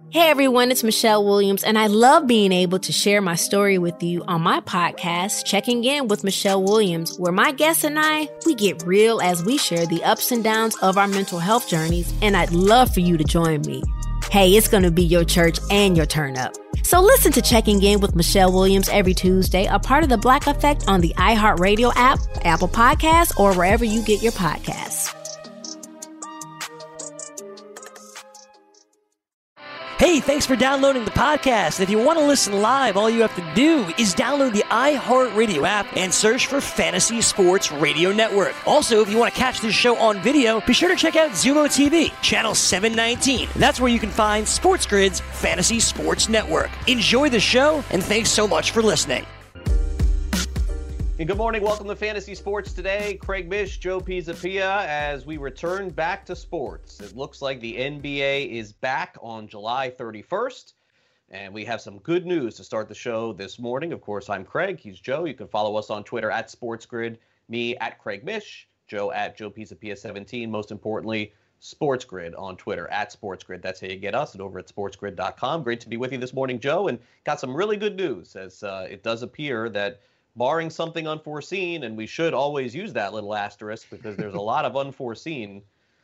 Hey everyone, it's Michelle Williams, and I love being able to share my story with you on my podcast, Checking In with Michelle Williams, where my guests and I, we get real as we share the ups and downs of our mental health journeys, and I'd love for you to join me. Hey, it's going to be your church and your turn up. So listen to Checking In with Michelle Williams every Tuesday, a part of the Black Effect on the iHeartRadio app, Apple Podcasts, or wherever you get your podcasts. Hey, thanks for downloading the podcast. If you want to listen live, all you have to do is download the iHeartRadio app and search for Fantasy Sports Radio Network. Also, if you want to catch this show on video, be sure to check out Zumo TV, channel 719. That's where you can find Sports Grid's Fantasy Sports Network. Enjoy the show, and thanks so much for listening. And good morning. Welcome to Fantasy Sports Today. Craig Mish, Joe Pisapia, as we return back to sports. It looks like the NBA is back on July 31st, and we have some good news to start the show this morning. Of course, I'm Craig. He's Joe. You can follow us on Twitter at SportsGrid, me at Craig Mish, Joe at Joe Pisapia17. Most importantly, SportsGrid on Twitter at SportsGrid. That's how you get us, and over at sportsgrid.com. Great to be with you this morning, Joe, and got some really good news as it does appear that barring something unforeseen, and we should always use that little asterisk because there's a lot of unforeseen,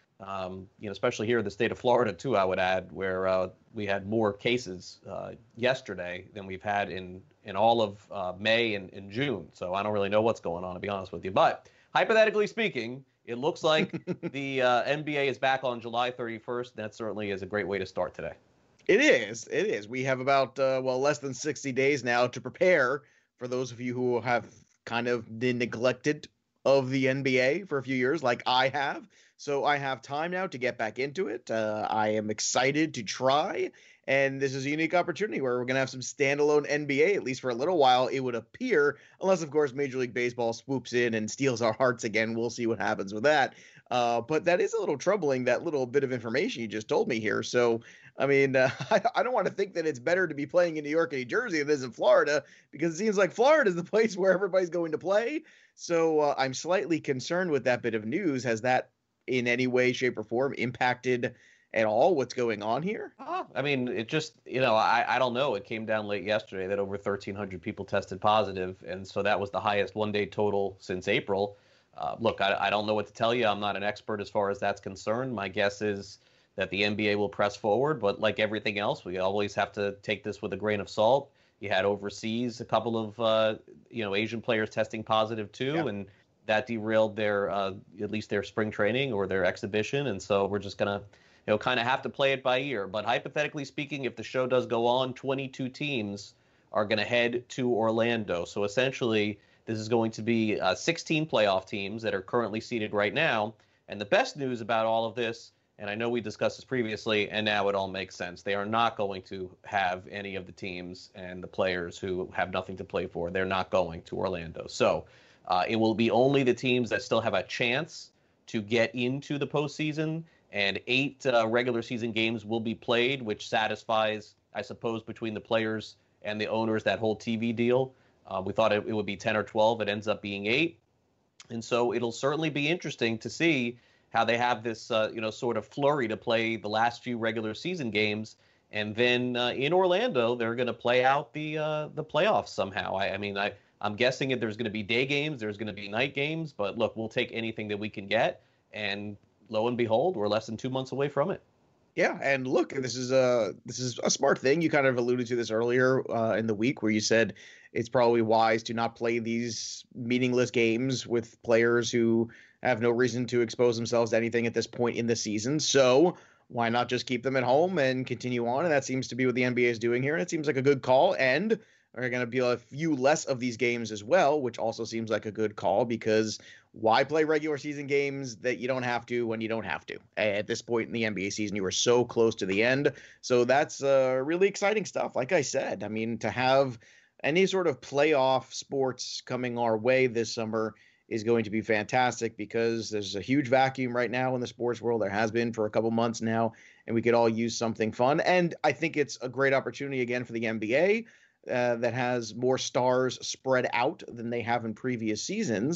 especially here in the state of Florida, too, I would add, where we had more cases yesterday than we've had in all of May and June. So I don't really know what's going on, to be honest with you. But hypothetically speaking, it looks like the NBA is back on July 31st. That certainly is a great way to start today. It is. It is. We have about, less than 60 days now to prepare for those of you who have kind of been neglected of the NBA for a few years, like I have. So I have time now to get back into it. I am excited to try. And this is a unique opportunity where we're going to have some standalone NBA, at least for a little while, it would appear, unless, of course, Major League Baseball swoops in and steals our hearts again. We'll see what happens with that. But that is a little troubling, that little bit of information you just told me here. So, I mean, I don't want to think that it's better to be playing in New York and New Jersey than it is in Florida, because it seems like Florida is the place where everybody's going to play. So I'm slightly concerned with that bit of news. Has that in any way, shape, or form impacted at all what's going on here? I mean, it just, I don't know. It came down late yesterday that over 1,300 people tested positive, and so that was the highest one-day total since April. Look, I don't know what to tell you. I'm not an expert as far as that's concerned. My guess is that the NBA will press forward, but like everything else, we always have to take this with a grain of salt. You had overseas a couple of, Asian players testing positive too, and that derailed their, at least their spring training or their exhibition, and so we're just going to kind of have to play it by ear. But hypothetically speaking, if the show does go on, 22 teams are going to head to Orlando. So essentially, this is going to be 16 playoff teams that are currently seated right now. And the best news about all of this, and I know we discussed this previously, and now it all makes sense, they are not going to have any of the teams and the players who have nothing to play for. They're not going to Orlando. So it will be only the teams that still have a chance to get into the postseason. And 8 regular season games will be played, which satisfies, I suppose, between the players and the owners, that whole TV deal. We thought it would be 10 or 12. It ends up being 8. And so it'll certainly be interesting to see how they have this, sort of flurry to play the last few regular season games. And then in Orlando, they're going to play out the playoffs somehow. I'm guessing if there's going to be day games, there's going to be night games. But look, we'll take anything that we can get. And lo and behold, we're less than 2 months away from it. Yeah, and look, this is a smart thing. You kind of alluded to this earlier in the week where you said it's probably wise to not play these meaningless games with players who have no reason to expose themselves to anything at this point in the season. So why not just keep them at home and continue on? And that seems to be what the NBA is doing here. And it seems like a good call. And there are going to be a few less of these games as well, which also seems like a good call, because why play regular season games that you don't have to when you don't have to? At this point in the NBA season, you are so close to the end. So that's really exciting stuff. Like I said, I mean, to have any sort of playoff sports coming our way this summer is going to be fantastic, because there's a huge vacuum right now in the sports world. There has been for a couple months now, and we could all use something fun. And I think it's a great opportunity again for the NBA that has more stars spread out than they have in previous seasons.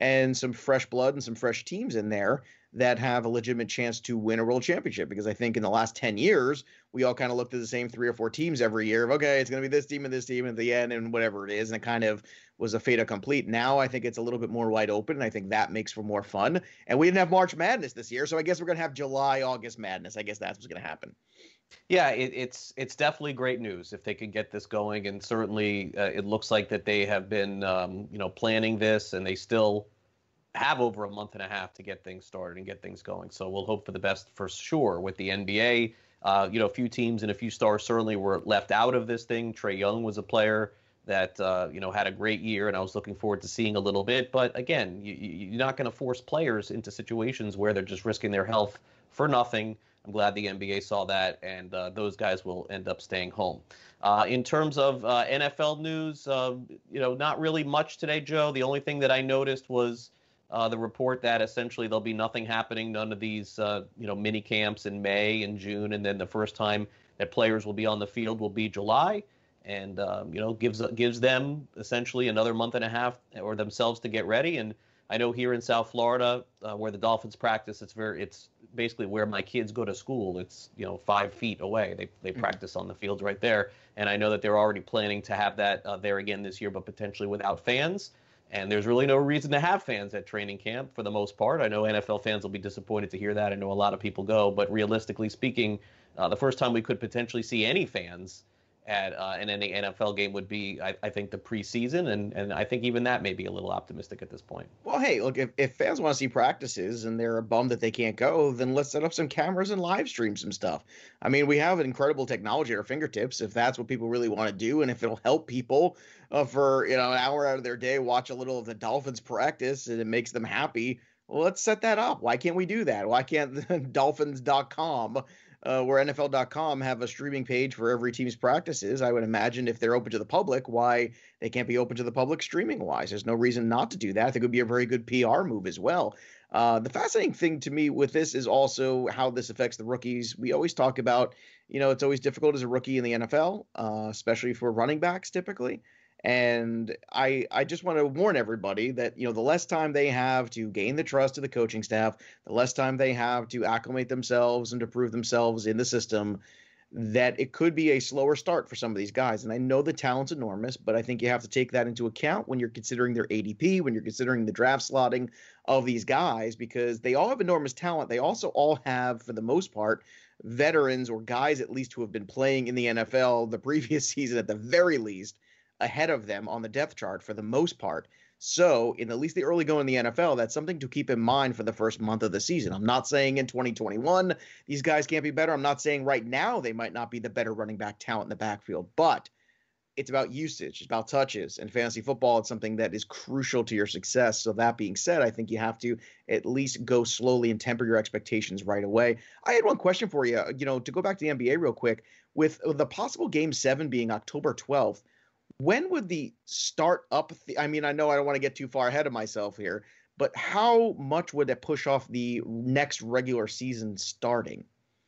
and some fresh blood and some fresh teams in there that have a legitimate chance to win a world championship. Because I think in the last 10 years, we all kind of looked at the same 3 or 4 teams every year of, okay, it's going to be this team and this team at the end and whatever it is. And it kind of was a fait accompli. Now I think it's a little bit more wide open, and I think that makes for more fun. And we didn't have March Madness this year, so I guess we're going to have July, August Madness. I guess that's what's going to happen. Yeah, it's definitely great news if they could get this going, and certainly it looks like that they have been planning this, and they still have over a month and a half to get things started and get things going. So we'll hope for the best for sure with the NBA. A few teams and a few stars certainly were left out of this thing. Trae Young was a player that had a great year, and I was looking forward to seeing a little bit. But again, you're not going to force players into situations where they're just risking their health for nothing. I'm glad the NBA saw that, and those guys will end up staying home. In terms of NFL news, not really much today, Joe. The only thing that I noticed was the report that essentially there'll be nothing happening, none of these mini camps in May and June, and then the first time that players will be on the field will be July, and gives them essentially another month and a half or themselves to get ready. And I know here in South Florida, where the Dolphins practice, it's basically where my kids go to school. It's 5 feet away. They practice on the fields right there, and I know that they're already planning to have that there again this year, but potentially without fans. And there's really no reason to have fans at training camp for the most part. I know NFL fans will be disappointed to hear that. I know a lot of people go, but realistically speaking, the first time we could potentially see any fans at any NFL game would be, I think, the preseason, and I think even that may be a little optimistic at this point. Well, hey, look, if fans want to see practices and they're bummed that they can't go, then let's set up some cameras and live stream some stuff. I mean, we have incredible technology at our fingertips if that's what people really want to do, and if it'll help people for an hour out of their day watch a little of the Dolphins practice and it makes them happy. Well, let's set that up. Why can't we do that? Why can't Dolphins.com where NFL.com have a streaming page for every team's practices? I would imagine if they're open to the public, why they can't be open to the public streaming wise. There's no reason not to do that. I think it would be a very good PR move as well. The fascinating thing to me with this is also how this affects the rookies. We always talk about, it's always difficult as a rookie in the NFL, especially for running backs typically. And I just want to warn everybody that, the less time they have to gain the trust of the coaching staff, the less time they have to acclimate themselves and to prove themselves in the system, that it could be a slower start for some of these guys. And I know the talent's enormous, but I think you have to take that into account when you're considering their ADP, when you're considering the draft slotting of these guys, because they all have enormous talent. They also all have, for the most part, veterans or guys at least who have been playing in the NFL the previous season at the very least, ahead of them on the depth chart for the most part. So in at least the early going in the NFL, that's something to keep in mind for the first month of the season. I'm not saying in 2021 these guys can't be better. I'm not saying right now they might not be the better running back talent in the backfield, but it's about usage, it's about touches, and fantasy football, it's something that is crucial to your success. So that being said, I think you have to at least go slowly and temper your expectations right away. I had one question for you, to go back to the NBA real quick, with the possible Game 7 being October 12th, when would the start up? I know I don't want to get too far ahead of myself here, but how much would that push off the next regular season starting?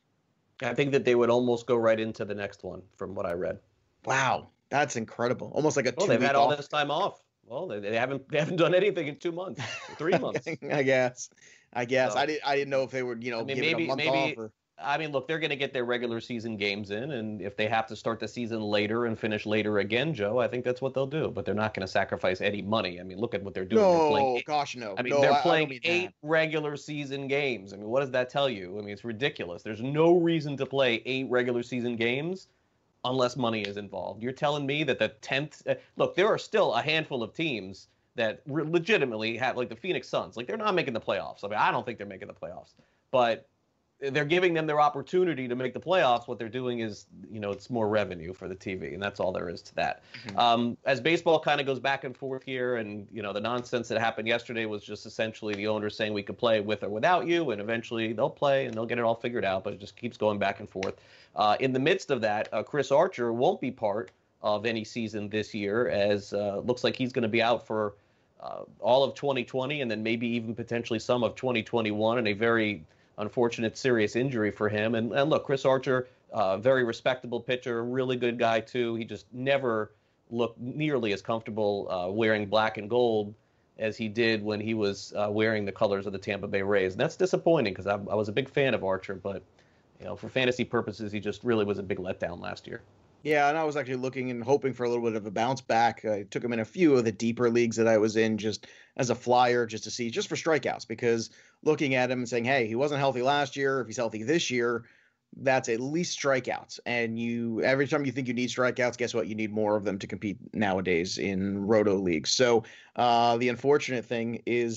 I think that they would almost go right into the next one, from what I read. Wow, that's incredible! Almost like a 2 week. They've had all this time off. Well, they haven't done anything in 2 months, 3 months. I guess. So, I didn't know if they were maybe a month off. Or... Look, they're going to get their regular season games in, and if they have to start the season later and finish later again, Joe, I think that's what they'll do. But they're not going to sacrifice any money. Look at what they're doing. No. They're playing 8 regular season games. What does that tell you? It's ridiculous. There's no reason to play 8 regular season games unless money is involved. You're telling me that the 10th look, there are still a handful of teams that legitimately have, like the Phoenix Suns, like they're not making the playoffs. I don't think they're making the playoffs, but they're giving them their opportunity to make the playoffs. What they're doing is, it's more revenue for the TV, and that's all there is to that. Mm-hmm. As baseball kind of goes back and forth here, and, the nonsense that happened yesterday was just essentially the owners saying we could play with or without you, and eventually they'll play and they'll get it all figured out, but it just keeps going back and forth. In the midst of that, Chris Archer won't be part of any season this year, as looks like he's going to be out for all of 2020 and then maybe even potentially some of 2021, and a very unfortunate serious injury for him. And look, Chris Archer, very respectable pitcher, really good guy too. He just never looked nearly as comfortable wearing black and gold as he did when he was wearing the colors of the Tampa Bay Rays. And that's disappointing because I was a big fan of Archer, but for fantasy purposes, he just really was a big letdown last year. Yeah, and I was actually looking and hoping for a little bit of a bounce back. I took him in a few of the deeper leagues that I was in just as a flyer, just to see, just for strikeouts, because looking at him and saying, hey, he wasn't healthy last year. If he's healthy this year, that's at least strikeouts. And every time you think you need strikeouts, guess what? You need more of them to compete nowadays in roto leagues. So the unfortunate thing is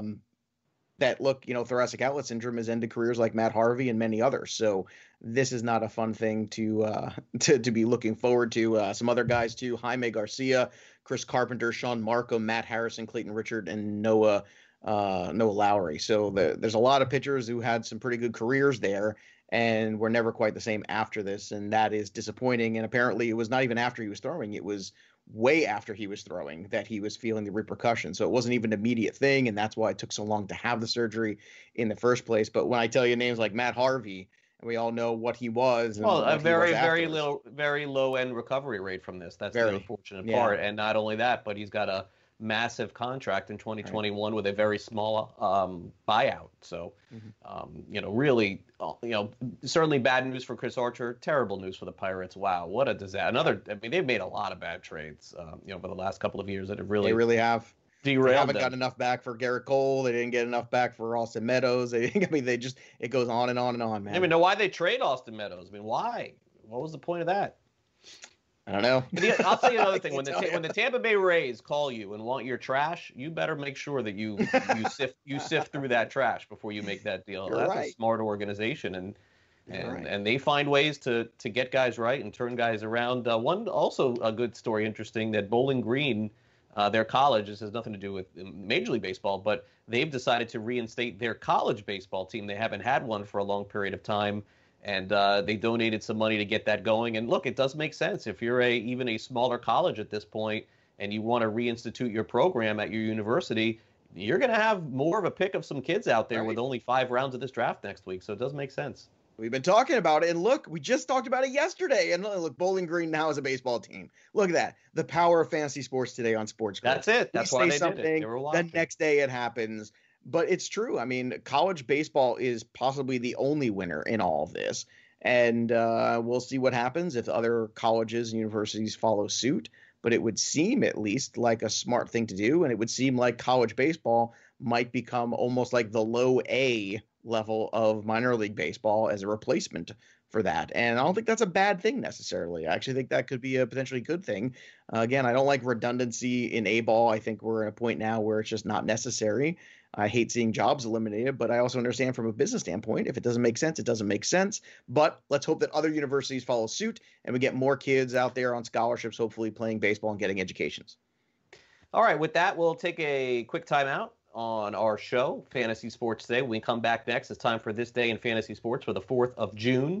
that, look, thoracic outlet syndrome has ended careers like Matt Harvey and many others. So this is not a fun thing to be looking forward to. Some other guys too: Jaime Garcia, Chris Carpenter, Sean Markham, Matt Harrison, Clayton Richard, and Noah Lowry. So there's a lot of pitchers who had some pretty good careers there, and were never quite the same after this, and that is disappointing. And apparently it was not even after he was throwing, it was way after he was throwing that he was feeling the repercussions. So it wasn't even an immediate thing, and that's why it took so long to have the surgery in the first place. But when I tell you names like Matt Harvey, and we all know what he was. Well, a very low end recovery rate from this. That's the unfortunate part. And not only that, but he's got a massive contract in 2021 with a very small buyout. So, really, certainly bad news for Chris Archer. Terrible news for the Pirates. Wow, what a disaster! They've made a lot of bad trades, for the last couple of years that have really. They really have. They haven't them. got enough back for Garrett Cole. They didn't get enough back for Austin Meadows. It goes on and on and on, man. I don't even know why they trade Austin Meadows. Why? What was the point of that? I don't know. I'll tell you another thing. When the Tampa Bay Rays call you and want your trash, you better make sure that you sift through that trash before you make that deal. That's right. A smart organization, and they find ways to get guys right and turn guys around. One also a good story, interesting, that Bowling Green, their college, this has nothing to do with Major League Baseball, but they've decided to reinstate their college baseball team. They haven't had one for a long period of time. And they donated some money to get that going. And look, it does make sense. If you're even a smaller college at this point and you want to reinstitute your program at your university, you're going to have more of a pick of some kids out there with only 5 rounds of this draft next week. So it does make sense. We've been talking about it. And look, we just talked about it yesterday. And look, Bowling Green now is a baseball team. Look at that. The power of fantasy sports today on Sports Grid. That's it. That's why they did it. They were watching. The next day it happens. But it's true. College baseball is possibly the only winner in all of this. And we'll see what happens if other colleges and universities follow suit. But it would seem at least like a smart thing to do. And it would seem like college baseball might become almost like the low A level of minor league baseball as a replacement for that. And I don't think that's a bad thing necessarily. I actually think that could be a potentially good thing. Again, I don't like redundancy in A-ball. I think we're at a point now where it's just not necessary. I hate seeing jobs eliminated, but I also understand from a business standpoint, if it doesn't make sense, it doesn't make sense. But let's hope that other universities follow suit and we get more kids out there on scholarships, hopefully playing baseball and getting educations. All right, with that, we'll take a quick timeout on our show, Fantasy Sports Today. When we come back next, it's time for This Day in Fantasy Sports for the 4th of June,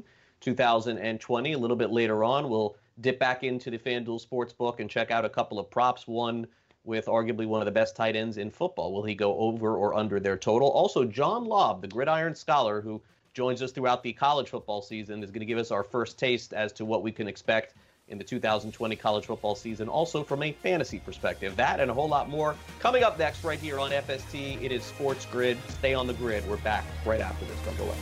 2020. A little bit later on, we'll dip back into the FanDuel Sportsbook and check out a couple of props. One with arguably one of the best tight ends in football. Will he go over or under their total? Also, John Lobb, the Gridiron Scholar, who joins us throughout the college football season, is going to give us our first taste as to what we can expect in the 2020 college football season, also from a fantasy perspective. That and a whole lot more coming up next right here on FST. It is Sports Grid. Stay on the grid. We're back right after this. Don't go away.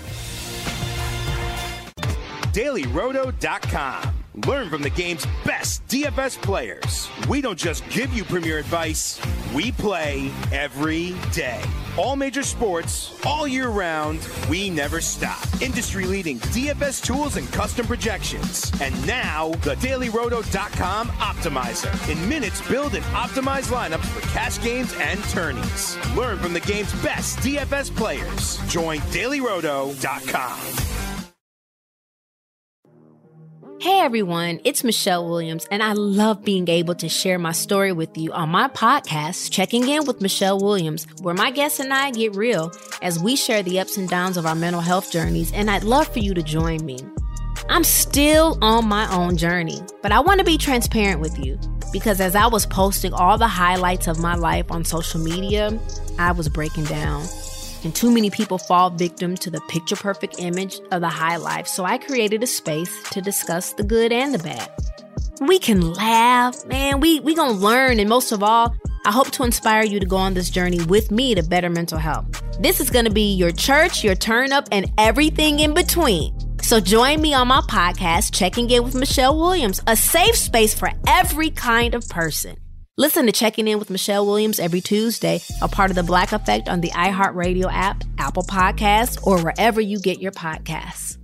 DailyRoto.com. Learn from the game's best DFS players. We don't just give you premier advice, we play every day. All major sports, all year round, we never stop. Industry-leading DFS tools and custom projections. And now, the DailyRoto.com Optimizer. In minutes, build and optimize lineups for cash games and tourneys. Learn from the game's best DFS players. Join DailyRoto.com. Hey everyone, it's Michelle Williams, and I love being able to share my story with you on my podcast, Checking In with Michelle Williams, where my guests and I get real as we share the ups and downs of our mental health journeys, and I'd love for you to join me. I'm still on my own journey, but I want to be transparent with you because as I was posting all the highlights of my life on social media, I was breaking down. And too many people fall victim to the picture-perfect image of the high life, so I created a space to discuss the good and the bad. We can laugh, man, we gonna learn, and most of all, I hope to inspire you to go on this journey with me to better mental health. This is going to be your church, your turn up, and everything in between. So join me on my podcast, Checking In with Michelle Williams, a safe space for every kind of person. Listen to Checking In with Michelle Williams every Tuesday, a part of the Black Effect on the iHeartRadio app, Apple Podcasts, or wherever you get your podcasts.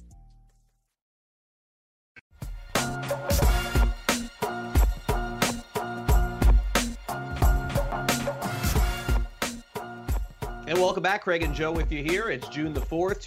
And welcome back. Craig and Joe with you here. It's June the 4th,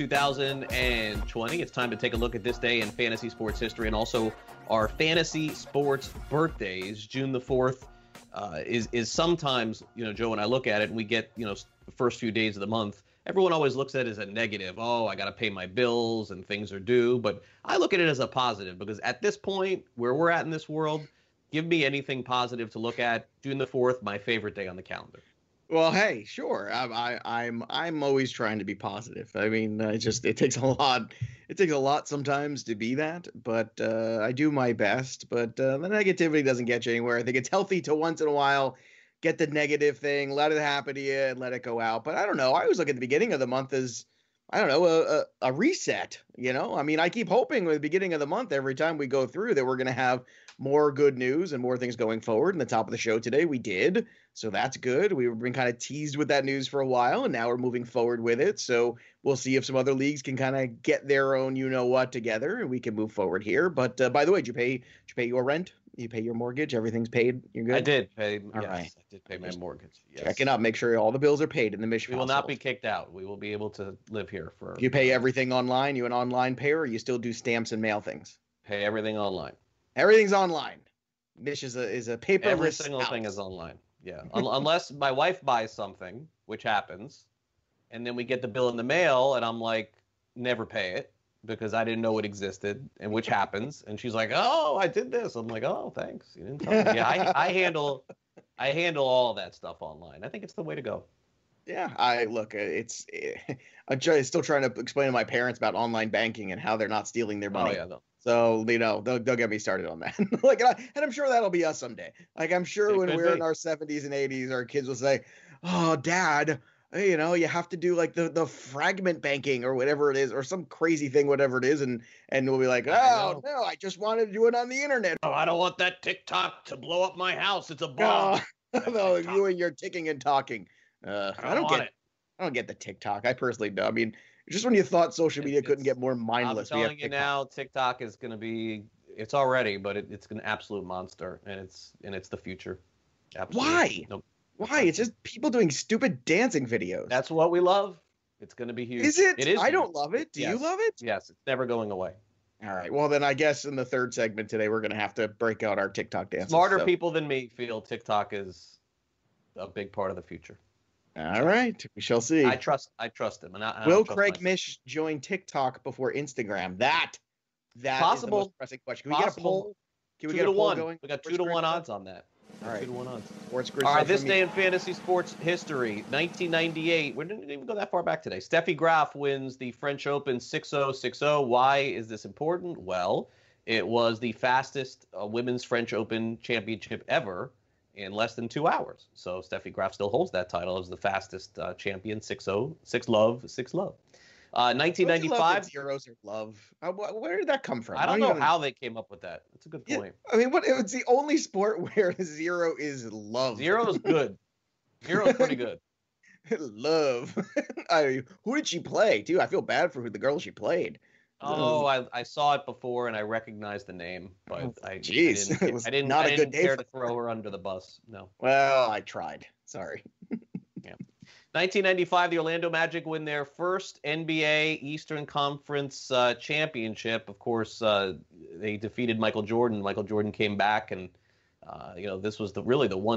2020. It's time to take a look at this day in fantasy sports history and also our fantasy sports birthdays. June the 4th is sometimes, Joe, when I look at it and we get, the first few days of the month, everyone always looks at it as a negative. Oh, I got to pay my bills and things are due. But I look at it as a positive because at this point where we're at in this world, give me anything positive to look at. June the 4th, my favorite day on the calendar. Well, hey, sure. I'm always trying to be positive. I mean, it takes a lot. It takes a lot sometimes to be that, but I do my best. But the negativity doesn't get you anywhere. I think it's healthy to once in a while get the negative thing, let it happen to you, and let it go out. But I don't know. I always look at the beginning of the month as, I don't know, a reset. I mean, I keep hoping with the beginning of the month every time we go through that we're going to have more good news and more things going forward. In the top of the show today, we did. So that's good. We've been kind of teased with that news for a while, and now we're moving forward with it. So we'll see if some other leagues can kind of get their own you-know-what together, and we can move forward here. But by the way, did you pay your rent? You pay your mortgage? Everything's paid? You're good? I did pay. All yes, right. I did pay my mortgage. Yes. Checking up. Make sure all the bills are paid in the Mish We will not household. be kicked out. We will be able to live here for. You pay everything online? You an online payer, or you still do stamps and mail things? Pay everything online. Everything's online. Mish is a paperless Every single house. thing is online. Yeah, unless my wife buys something, which happens, and then we get the bill in the mail, and I'm like, never pay it because I didn't know it existed, and which happens, and she's like, oh, I did this. I'm like, oh, thanks, you didn't tell me. Yeah, I handle all of that stuff online. I think it's the way to go. Yeah, I'm still trying to explain to my parents about online banking and how they're not stealing their money. Oh yeah, no. So, they'll get me started on that. And I'm sure that'll be us someday. Like, I'm sure when we're in our 70s and 80s, our kids will say, oh, Dad, you have to do like the fragment banking or whatever it is, or some crazy thing, whatever it is. And we'll be like, oh, no, I just wanted to do it on the internet. Oh, I don't want that TikTok to blow up my house. It's a bomb. No, you and your ticking and talking. I don't get the TikTok. I personally don't. I mean, just when you thought social media couldn't get more mindless. I'm telling you now, TikTok is going to be. It's already, but it's an absolute monster, and it's the future. Absolutely. Why? Nope. Why? It's just people doing stupid dancing videos. That's what we love. It's going to be huge. Is it? It is. I huge. don't love it. Do you love it? Yes, it's never going away. All right. Well, then I guess in the third segment today, we're going to have to break out our TikTok dances. Smarter people than me feel TikTok is a big part of the future. All right. We shall see. I trust him. And Will Craig Mish join TikTok before Instagram? That possible. is the most pressing question. Can we get a poll? Can we get a poll going? We got 2-1 odds on that. All right. 2-1 odds. Sports All right, this day in fantasy sports history, 1998. We didn't even go that far back today. Steffi Graf wins the French Open 6-0, 6-0. Why is this important? Well, it was the fastest women's French Open championship ever in less than 2 hours. So Steffi Graf still holds that title as the fastest champion, 6-0, 6-love, 6-love. 1995. Zeros are love. Where did that come from? I don't know how they came up with that. That's a good point. I mean, it's the only sport where zero is love. Zero is good. Zero is pretty good. Love. Who did she play, too? I feel bad for the girl she played. Oh, I saw it before and I recognized the name, but I didn't care to throw her under the bus. No. Well, I tried. Sorry. Yeah. 1995, the Orlando Magic win their first NBA Eastern Conference championship. Of course, they defeated Michael Jordan. Michael Jordan came back, and this was the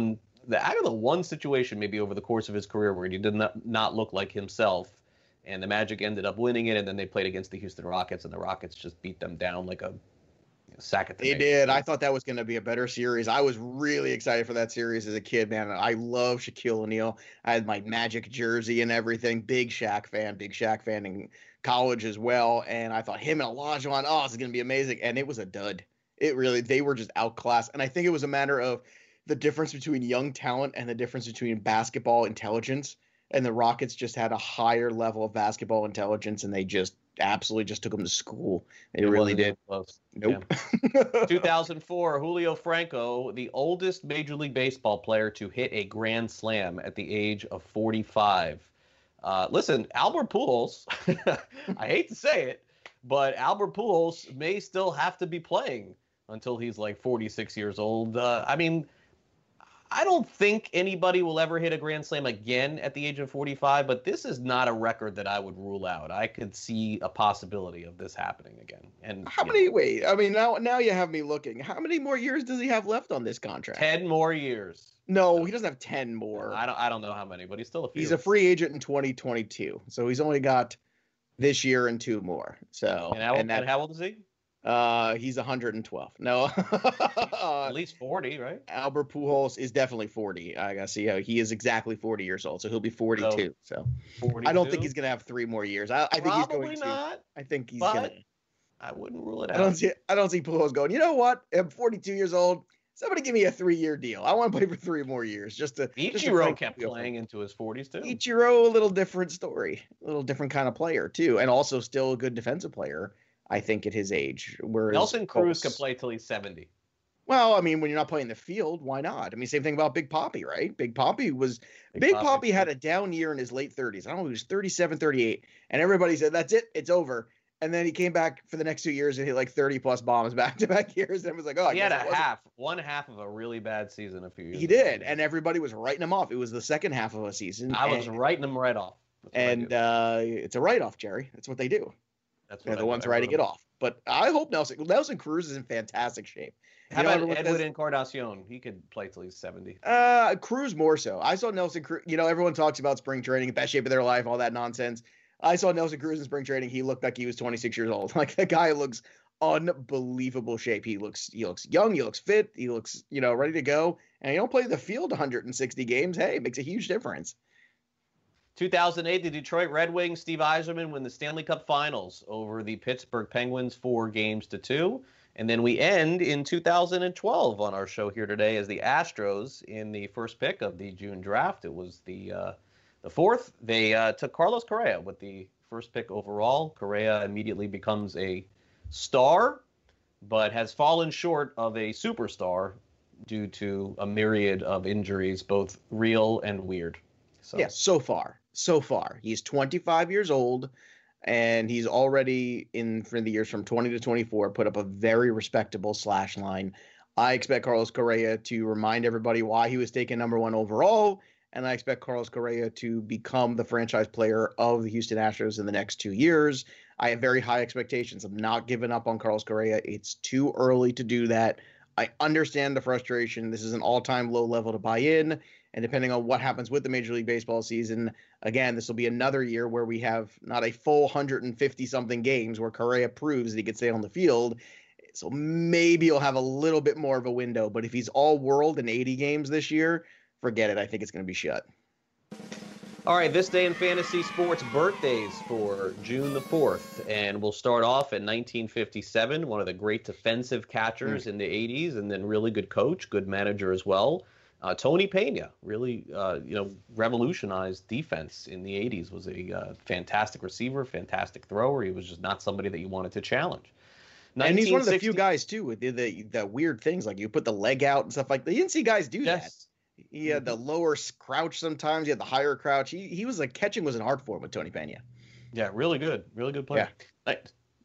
one situation maybe over the course of his career where he did not look like himself. And the Magic ended up winning it, and then they played against the Houston Rockets, and the Rockets just beat them down like a sack of tomatoes. They did. I thought that was going to be a better series. I was really excited for that series as a kid, man. I love Shaquille O'Neal. I had my Magic jersey and everything. Big Shaq fan in college as well. And I thought him and Olajuwon, this is going to be amazing. And it was a dud. They were just outclassed. And I think it was a matter of the difference between young talent and the difference between basketball intelligence. And the Rockets just had a higher level of basketball intelligence, and they just absolutely just took them to school. They really did. Close. Nope. Yeah. 2004, Julio Franco, the oldest Major League Baseball player to hit a grand slam at the age of 45. Listen, Albert Pujols, I hate to say it, but Albert Pujols may still have to be playing until he's like 46 years old. I mean, I don't think anybody will ever hit a grand slam again at the age of 45, but this is not a record that I would rule out. I could see a possibility of this happening again. And how many? Wait, I mean, now you have me looking. How many more years does he have left on this contract? 10 more years. No, he doesn't have 10 more. I don't know how many, but he's still a few. He's a free agent in 2022, so he's only got this year and 2 more. So and how old is he? He's 112. No, at least 40, right? Albert Pujols is definitely 40. I gotta see. He is exactly 40 years old, so he'll be 42. So 42? I don't think he's gonna have 3 more years. I think he's going not, to. I think he's gonna. I wouldn't rule it out. I don't see Pujols going, you know what? I'm 42 years old. Somebody give me a 3-year deal. I want to play for 3 more years. Ichiro kept playing into his 40s too. Ichiro, a little different story, a little different kind of player too, and also still a good defensive player. I think at his age, whereas Nelson Cruz could play till he's 70. Well, I mean, when you're not playing the field, why not? I mean, same thing about Big Papi, right? Big Papi had a down year in his late 30s. I don't know, he was 37, 38, and everybody said that's it, it's over. And then he came back for the next 2 years and hit like 30-plus bombs back-to-back years, and it was like, oh, he had one half of a really bad season a few years ago. He did, and everybody was writing him off. It was the second half of a season. I was writing him right off. And it's a write-off, Jerry. That's what they do. They're the ones writing it off. But I hope Nelson Cruz is in fantastic shape. How about Edwin Encarnacion? He could play till he's 70. Cruz more so. I saw Nelson Cruz. You know, everyone talks about spring training, best shape of their life, all that nonsense. I saw Nelson Cruz in spring training. He looked like he was 26 years old. Like, that guy looks unbelievable shape. He looks young. He looks fit. He looks, ready to go. And he don't play the field 160 games. Hey, it makes a huge difference. 2008, the Detroit Red Wings, Steve Yzerman win the Stanley Cup Finals over the Pittsburgh Penguins 4-2. And then we end in 2012 on our show here today as the Astros in the first pick of the June draft. It was the fourth. They took Carlos Correa with the first pick overall. Correa immediately becomes a star, but has fallen short of a superstar due to a myriad of injuries, both real and weird. So far. He's 25 years old, and he's already for the years from 20 to 24 put up a very respectable slash line. I expect Carlos Correa to remind everybody why he was taken number 1 overall, and I expect Carlos Correa to become the franchise player of the Houston Astros in the next 2 years. I have very high expectations. I'm not giving up on Carlos Correa. It's too early to do that. I understand the frustration. This is an all-time low level to buy in. And depending on what happens with the Major League Baseball season, again, this will be another year where we have not a full 150-something games where Correa proves that he could stay on the field. So maybe he'll have a little bit more of a window. But if he's all-world in 80 games this year, forget it. I think it's going to be shut. All right, this day in fantasy sports, birthdays for June the 4th. And we'll start off in 1957, one of the great defensive catchers in the 80s, and then really good coach, good manager as well. Tony Pena really, revolutionized defense in the 80s, was a fantastic receiver, fantastic thrower. He was just not somebody that you wanted to challenge. And he's one of the few guys, too, with the weird things, like you put the leg out and stuff like that. You didn't see guys do that. He had the lower crouch sometimes. He had the higher crouch. He was like, catching was an art form with Tony Pena. Yeah, really good player. Yeah.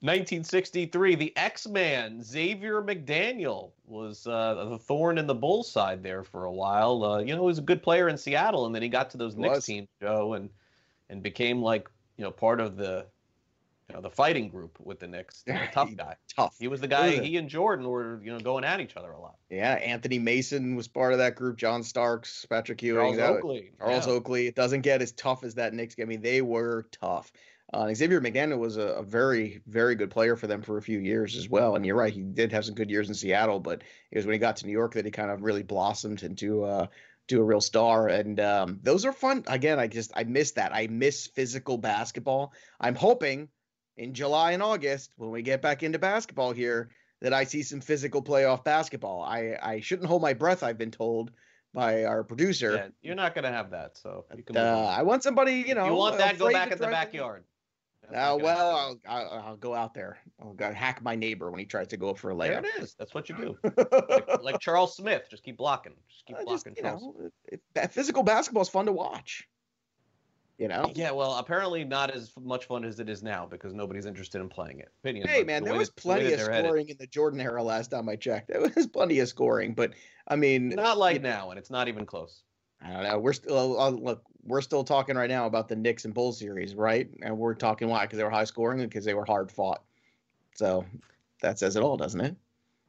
1963, the X-Man, Xavier McDaniel, was the thorn in the Bulls' side there for a while. He was a good player in Seattle, and then he got to those Knicks teams, Joe, and became part of the fighting group with the Knicks. Tough guy. He was the guy. He and Jordan were going at each other a lot. Yeah, Anthony Mason was part of that group. John Starks, Patrick Ewing, Charles Oakley. It doesn't get as tough as that Knicks game. I mean, they were tough. Xavier McDaniel was a very, very good player for them for a few years as well. And you're right, he did have some good years in Seattle, but it was when he got to New York that he kind of really blossomed into a real star. And those are fun. Again, I miss that. I miss physical basketball. I'm hoping in July and August, when we get back into basketball here, that I see some physical playoff basketball. I shouldn't hold my breath, I've been told by our producer. Yeah, you're not going to have that, so you can I want somebody, you know. If you want that, go back in the backyard. Well, I'll go out there. I'll go hack my neighbor when he tries to go up for a layup. There it is. That's what you do. like Charles Smith. Just keep blocking. Just keep blocking. Physical basketball is fun to watch. You know? Yeah, well, apparently not as much fun as it is now because nobody's interested in playing it. Hey, man, there was plenty of scoring in the Jordan era last time I checked. There was plenty of scoring, but I mean, not like now, and it's not even close. I don't know. We're still talking right now about the Knicks and Bulls series, right? And we're talking why? Because they were high scoring and because they were hard fought. So that says it all, doesn't it?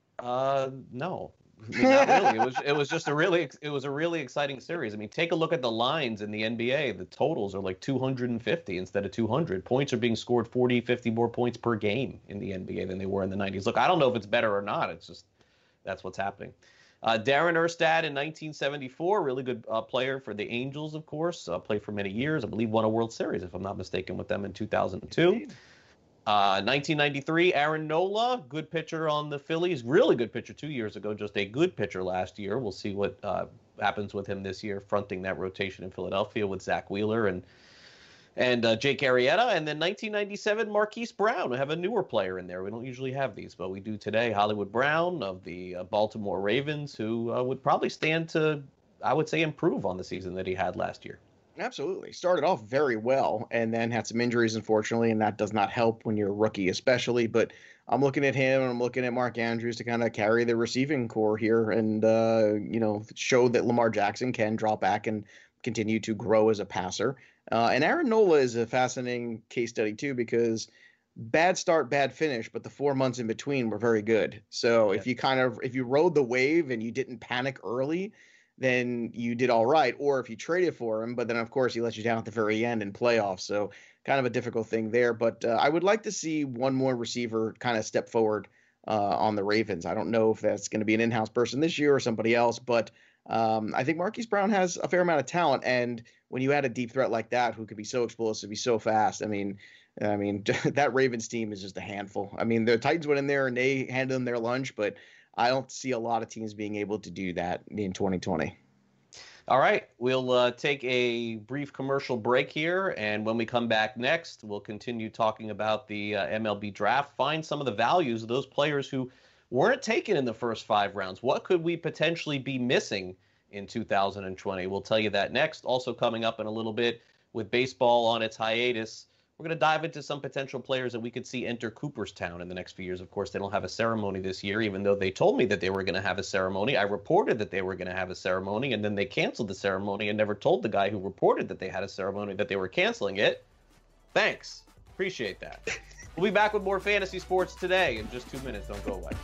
No, I mean, not really. It was just a really exciting series. I mean, take a look at the lines in the NBA. The totals are like 250 instead of 200. Points are being scored 40, 50 more points per game in the NBA than they were in the 90s. Look, I don't know if it's better or not. It's just that's what's happening. Darren Erstad in 1974, really good player for the Angels, of course. Played for many years. I believe won a World Series, if I'm not mistaken, with them in 2002. 1993, Aaron Nola, good pitcher on the Phillies. Really good pitcher 2 years ago, just a good pitcher last year. We'll see what happens with him this year, fronting that rotation in Philadelphia with Zach Wheeler and Jake Arrieta. And then 1997, Marquise Brown. We have a newer player in there. We don't usually have these, but we do today. Hollywood Brown of the Baltimore Ravens, who would probably stand to, I would say, improve on the season that he had last year. Absolutely. Started off very well and then had some injuries, unfortunately, and that does not help when you're a rookie especially. But I'm looking at him and I'm looking at Mark Andrews to kind of carry the receiving core here and, show that Lamar Jackson can drop back and continue to grow as a passer. And Aaron Nola is a fascinating case study, too, because bad start, bad finish, but the 4 months in between were very good. So if you rode the wave and you didn't panic early, then you did all right. Or if you traded for him, but then, of course, he let you down at the very end in playoffs. So kind of a difficult thing there. But I would like to see one more receiver kind of step forward on the Ravens. I don't know if that's going to be an in-house person this year or somebody else, but I think Marquise Brown has a fair amount of talent. And when you add a deep threat like that, who could be so explosive, be so fast, I mean, that Ravens team is just a handful. I mean, the Titans went in there and they handed them their lunch, but I don't see a lot of teams being able to do that in 2020. All right, we'll take a brief commercial break here, and when we come back next, we'll continue talking about the MLB draft, find some of the values of those players who weren't taken in the first 5 rounds. What could we potentially be missing in 2020? We'll tell you that next. Also coming up in a little bit, with baseball on its hiatus, we're going to dive into some potential players that we could see enter Cooperstown in the next few years. Of course, they don't have a ceremony this year, even though they told me that they were going to have a ceremony. I reported that they were going to have a ceremony, and then they canceled the ceremony and never told the guy who reported that they had a ceremony that they were canceling it. Thanks. Appreciate that. We'll be back with more fantasy sports today in just 2 minutes. Don't go away.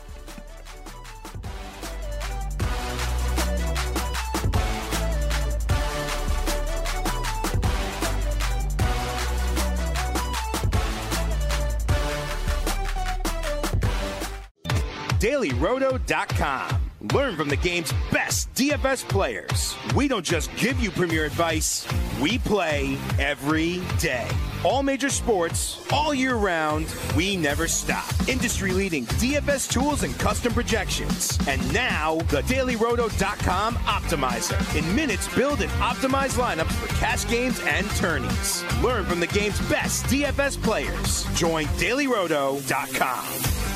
DailyRoto.com. Learn from the game's best DFS players. We don't just give you premier advice, we play every day. All major sports, all year round, we never stop. Industry-leading DFS tools and custom projections. And now, the DailyRoto.com Optimizer. In minutes, build and optimize lineups for cash games and tourneys. Learn from the game's best DFS players. Join DailyRoto.com.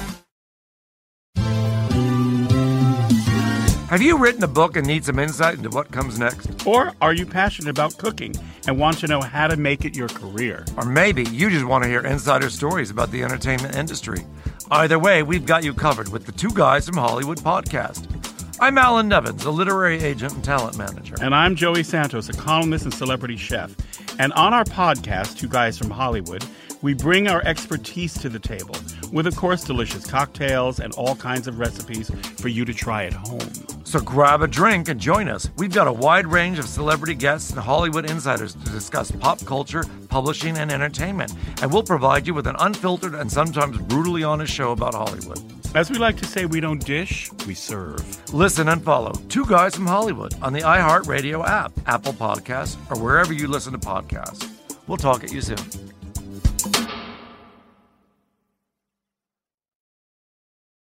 Have you written a book and need some insight into what comes next? Or are you passionate about cooking and want to know how to make it your career? Or maybe you just want to hear insider stories about the entertainment industry. Either way, we've got you covered with the Two Guys from Hollywood podcast. I'm Alan Nevins, a literary agent and talent manager. And I'm Joey Santos, a columnist and celebrity chef. And on our podcast, Two Guys from Hollywood, we bring our expertise to the table with, of course, delicious cocktails and all kinds of recipes for you to try at home. So grab a drink and join us. We've got a wide range of celebrity guests and Hollywood insiders to discuss pop culture, publishing, and entertainment. And we'll provide you with an unfiltered and sometimes brutally honest show about Hollywood. As we like to say, we don't dish, we serve. Listen and follow Two Guys from Hollywood on the iHeartRadio app, Apple Podcasts, or wherever you listen to podcasts. We'll talk at you soon.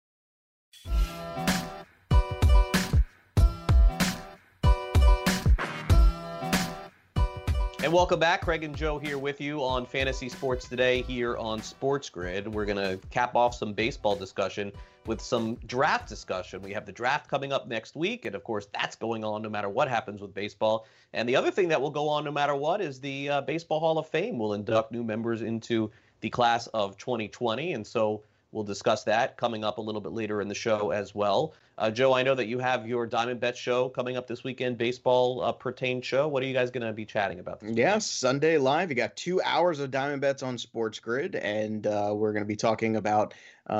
And welcome back. Craig and Joe here with you on Fantasy Sports Today here on Sports Grid. We're going to cap off some baseball discussion with some draft discussion. We have the draft coming up next week, and of course that's going on no matter what happens with baseball. And the other thing that will go on no matter what is the Baseball Hall of Fame will induct new members into the class of 2020, and so we'll discuss that coming up a little bit later in the show as well. Joe, I know that you have your Diamond Bet show coming up this weekend, baseball pertained show. What are you guys going to be chatting about this week? Yeah, Sunday Live. You got 2 hours of Diamond Bets on Sports Grid, and we're going to be talking about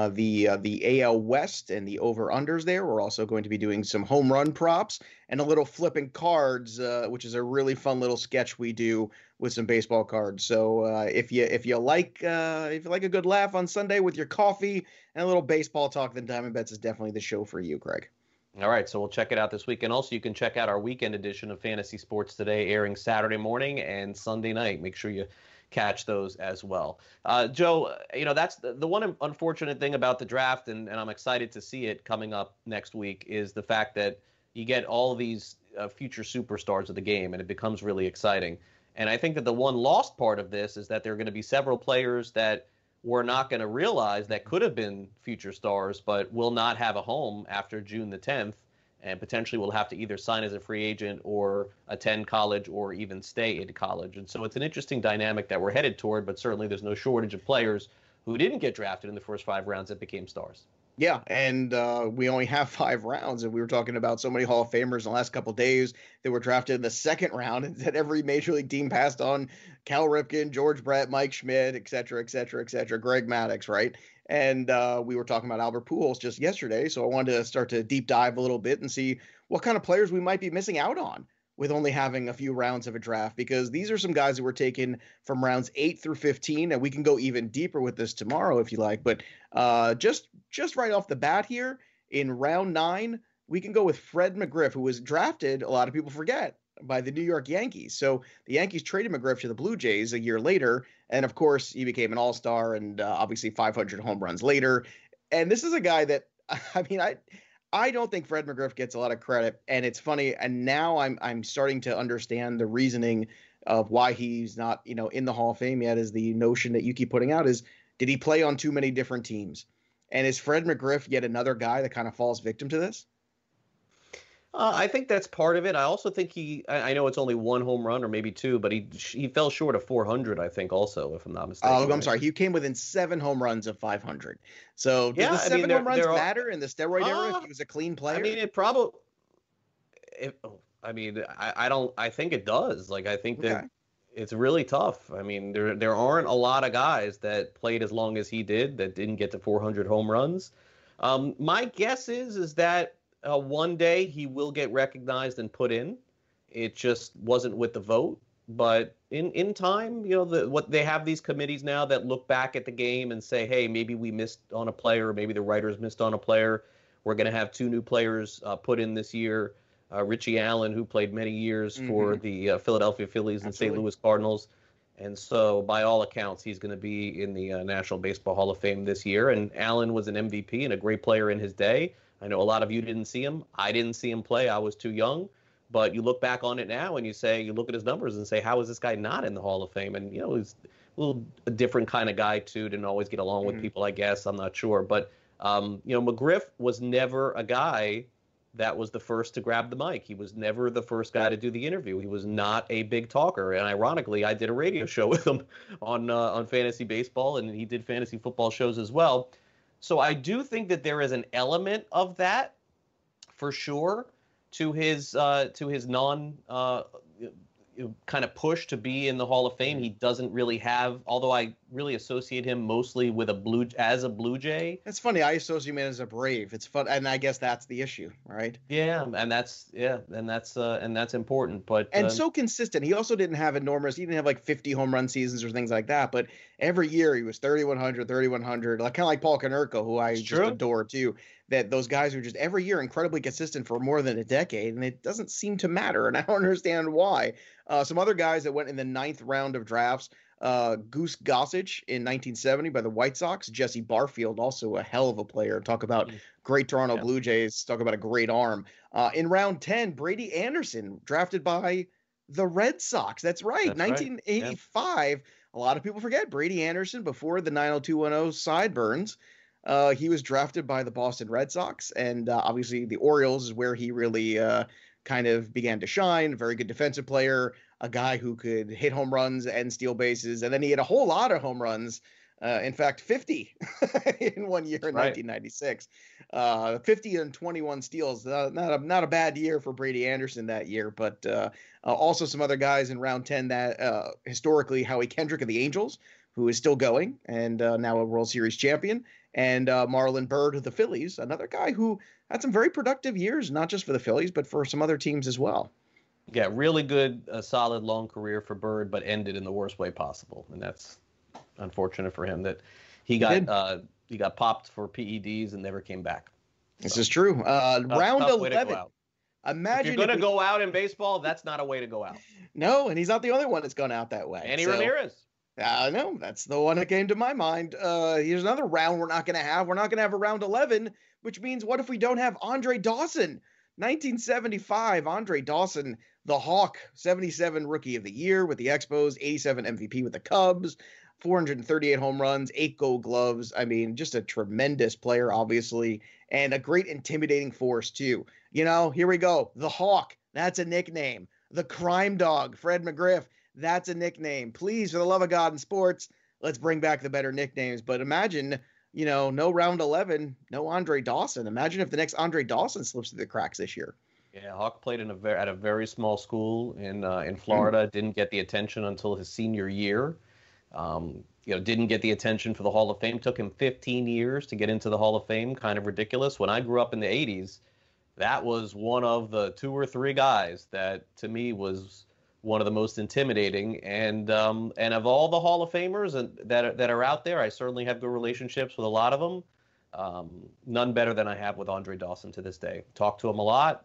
the AL West and the over-unders there. We're also going to be doing some home run props and a little flipping cards, which is a really fun little sketch we do with some baseball cards. So if you like a good laugh on Sunday with your coffee and a little baseball talk, then Diamond Bets is definitely the show for you, Craig. All right, so we'll check it out this week. And also you can check out our weekend edition of Fantasy Sports Today, airing Saturday morning and Sunday night. Make sure you catch those as well. Joe, that's the one unfortunate thing about the draft, and I'm excited to see it coming up next week, is the fact that you get all these future superstars of the game, and it becomes really exciting. And I think that the one lost part of this is that there are going to be several players that we're not going to realize that could have been future stars, but will not have a home after June the 10th, and potentially will have to either sign as a free agent or attend college or even stay in college. And so it's an interesting dynamic that we're headed toward, but certainly there's no shortage of players who didn't get drafted in the first 5 rounds that became stars. Yeah, and we only have 5 rounds, and we were talking about so many Hall of Famers in the last couple of days that were drafted in the 2nd round, and that every major league team passed on Cal Ripken, George Brett, Mike Schmidt, et cetera, Greg Maddux, right? And we were talking about Albert Pujols just yesterday, so I wanted to start to deep dive a little bit and see what kind of players we might be missing out on with only having a few rounds of a draft, because these are some guys that were taken from rounds 8 through 15, and we can go even deeper with this tomorrow if you like. But just right off the bat here, in round 9, we can go with Fred McGriff, who was drafted, a lot of people forget, by the New York Yankees. So the Yankees traded McGriff to the Blue Jays a year later, and of course he became an all-star and obviously 500 home runs later. And this is a guy that, I don't think Fred McGriff gets a lot of credit, and it's funny. And now I'm starting to understand the reasoning of why he's not, in the Hall of Fame yet. Is the notion that you keep putting out is, did he play on too many different teams? And is Fred McGriff yet another guy that kind of falls victim to this? I think that's part of it. I also think I know it's only 1 home run or maybe 2, but he fell short of 400, I think, also, if I'm not mistaken. Oh, I'm sorry. He came within 7 home runs of 500. So did the 7 home runs matter in the steroid era if he was a clean player? I mean, it probably I think it does. Like, I think that it's really tough. I mean, there aren't a lot of guys that played as long as he did that didn't get to 400 home runs. My guess is that one day he will get recognized and put in. It just wasn't with the vote. But in time, what they have these committees now that look back at the game and say, hey, maybe we missed on a player, maybe the writers missed on a player. We're going to have 2 new players put in this year. Richie Allen, who played many years for the Philadelphia Phillies and St. Louis Cardinals. And so by all accounts, he's going to be in the National Baseball Hall of Fame this year. And Allen was an MVP and a great player in his day. I know a lot of you didn't see him. I didn't see him play. I was too young. But you look back on it now and you look at his numbers and say, how is this guy not in the Hall of Fame? And, he's a different kind of guy, too. Didn't always get along with people, I guess. I'm not sure. But, McGriff was never a guy that was the first to grab the mic. He was never the first guy to do the interview. He was not a big talker. And ironically, I did a radio show with him on fantasy baseball, and he did fantasy football shows as well. So I do think that there is an element of that, for sure, to his non kind of push to be in the Hall of Fame. He doesn't really have, although I really associate him mostly with a Blue Jay. It's funny. I associate him as a Brave. It's fun, and I guess that's the issue, right? Yeah, and that's important. But so consistent. He also didn't have enormous. He didn't have like 50 home run seasons or things like that. But every year he was 3,100, like kind of like Paul Konerko, who I just adore too. That those guys are just every year incredibly consistent for more than a decade, and it doesn't seem to matter, and I don't understand why. Some other guys that went in the 9th round of drafts, Goose Gossage in 1970 by the White Sox, Jesse Barfield, also a hell of a player. Talk about great Toronto Blue Jays. Talk about a great arm. In round 10, Brady Anderson, drafted by the Red Sox. That's right. That's right. 1985. Yeah. A lot of people forget Brady Anderson before the 90210 sideburns. He was drafted by the Boston Red Sox, and obviously the Orioles is where he really kind of began to shine. Very good defensive player, a guy who could hit home runs and steal bases, and then he had a whole lot of home runs. In fact, 50 in one year in 1996. 50 and 21 steals. Not a bad year for Brady Anderson that year, but also some other guys in round 10 that historically Howie Kendrick of the Angels, who is still going and now a World Series champion, and Marlon Byrd of the Phillies, another guy who had some very productive years, not just for the Phillies, but for some other teams as well. Yeah, really good, solid, long career for Byrd, but ended in the worst way possible, and that's unfortunate for him that he got popped for PEDs and never came back. This is true. Round 11. If Imagine you're going to go out in baseball, that's not a way to go out. No, and he's not the only one that's gone out that way. Manny Ramirez. No, that's the one that came to my mind. Here's another round we're not going to have. We're not going to have a round 11, which means what if we don't have Andre Dawson? 1975, Andre Dawson, the Hawk, 77 Rookie of the Year with the Expos, 87 MVP with the Cubs, 438 home runs, 8 Gold Gloves. I mean, just a tremendous player, obviously, and a great intimidating force, too. You know, here we go. The Hawk, that's a nickname. The Crime Dog, Fred McGriff, that's a nickname. Please, for the love of God in sports, let's bring back the better nicknames. But imagine, you know, no round 11, no Andre Dawson. Imagine if the next Andre Dawson slips through the cracks this year. Yeah, Hawk played at a very small school in Florida. Didn't get the attention until his senior year. Didn't get the attention for the Hall of Fame. Took him 15 years to get into the Hall of Fame. Kind of ridiculous. When I grew up in the 80s, that was one of the 2 or 3 guys that, to me, was one of the most intimidating. And of all the Hall of Famers that are out there, I certainly have good relationships with a lot of them. None better than I have with Andre Dawson to this day. Talk to him a lot.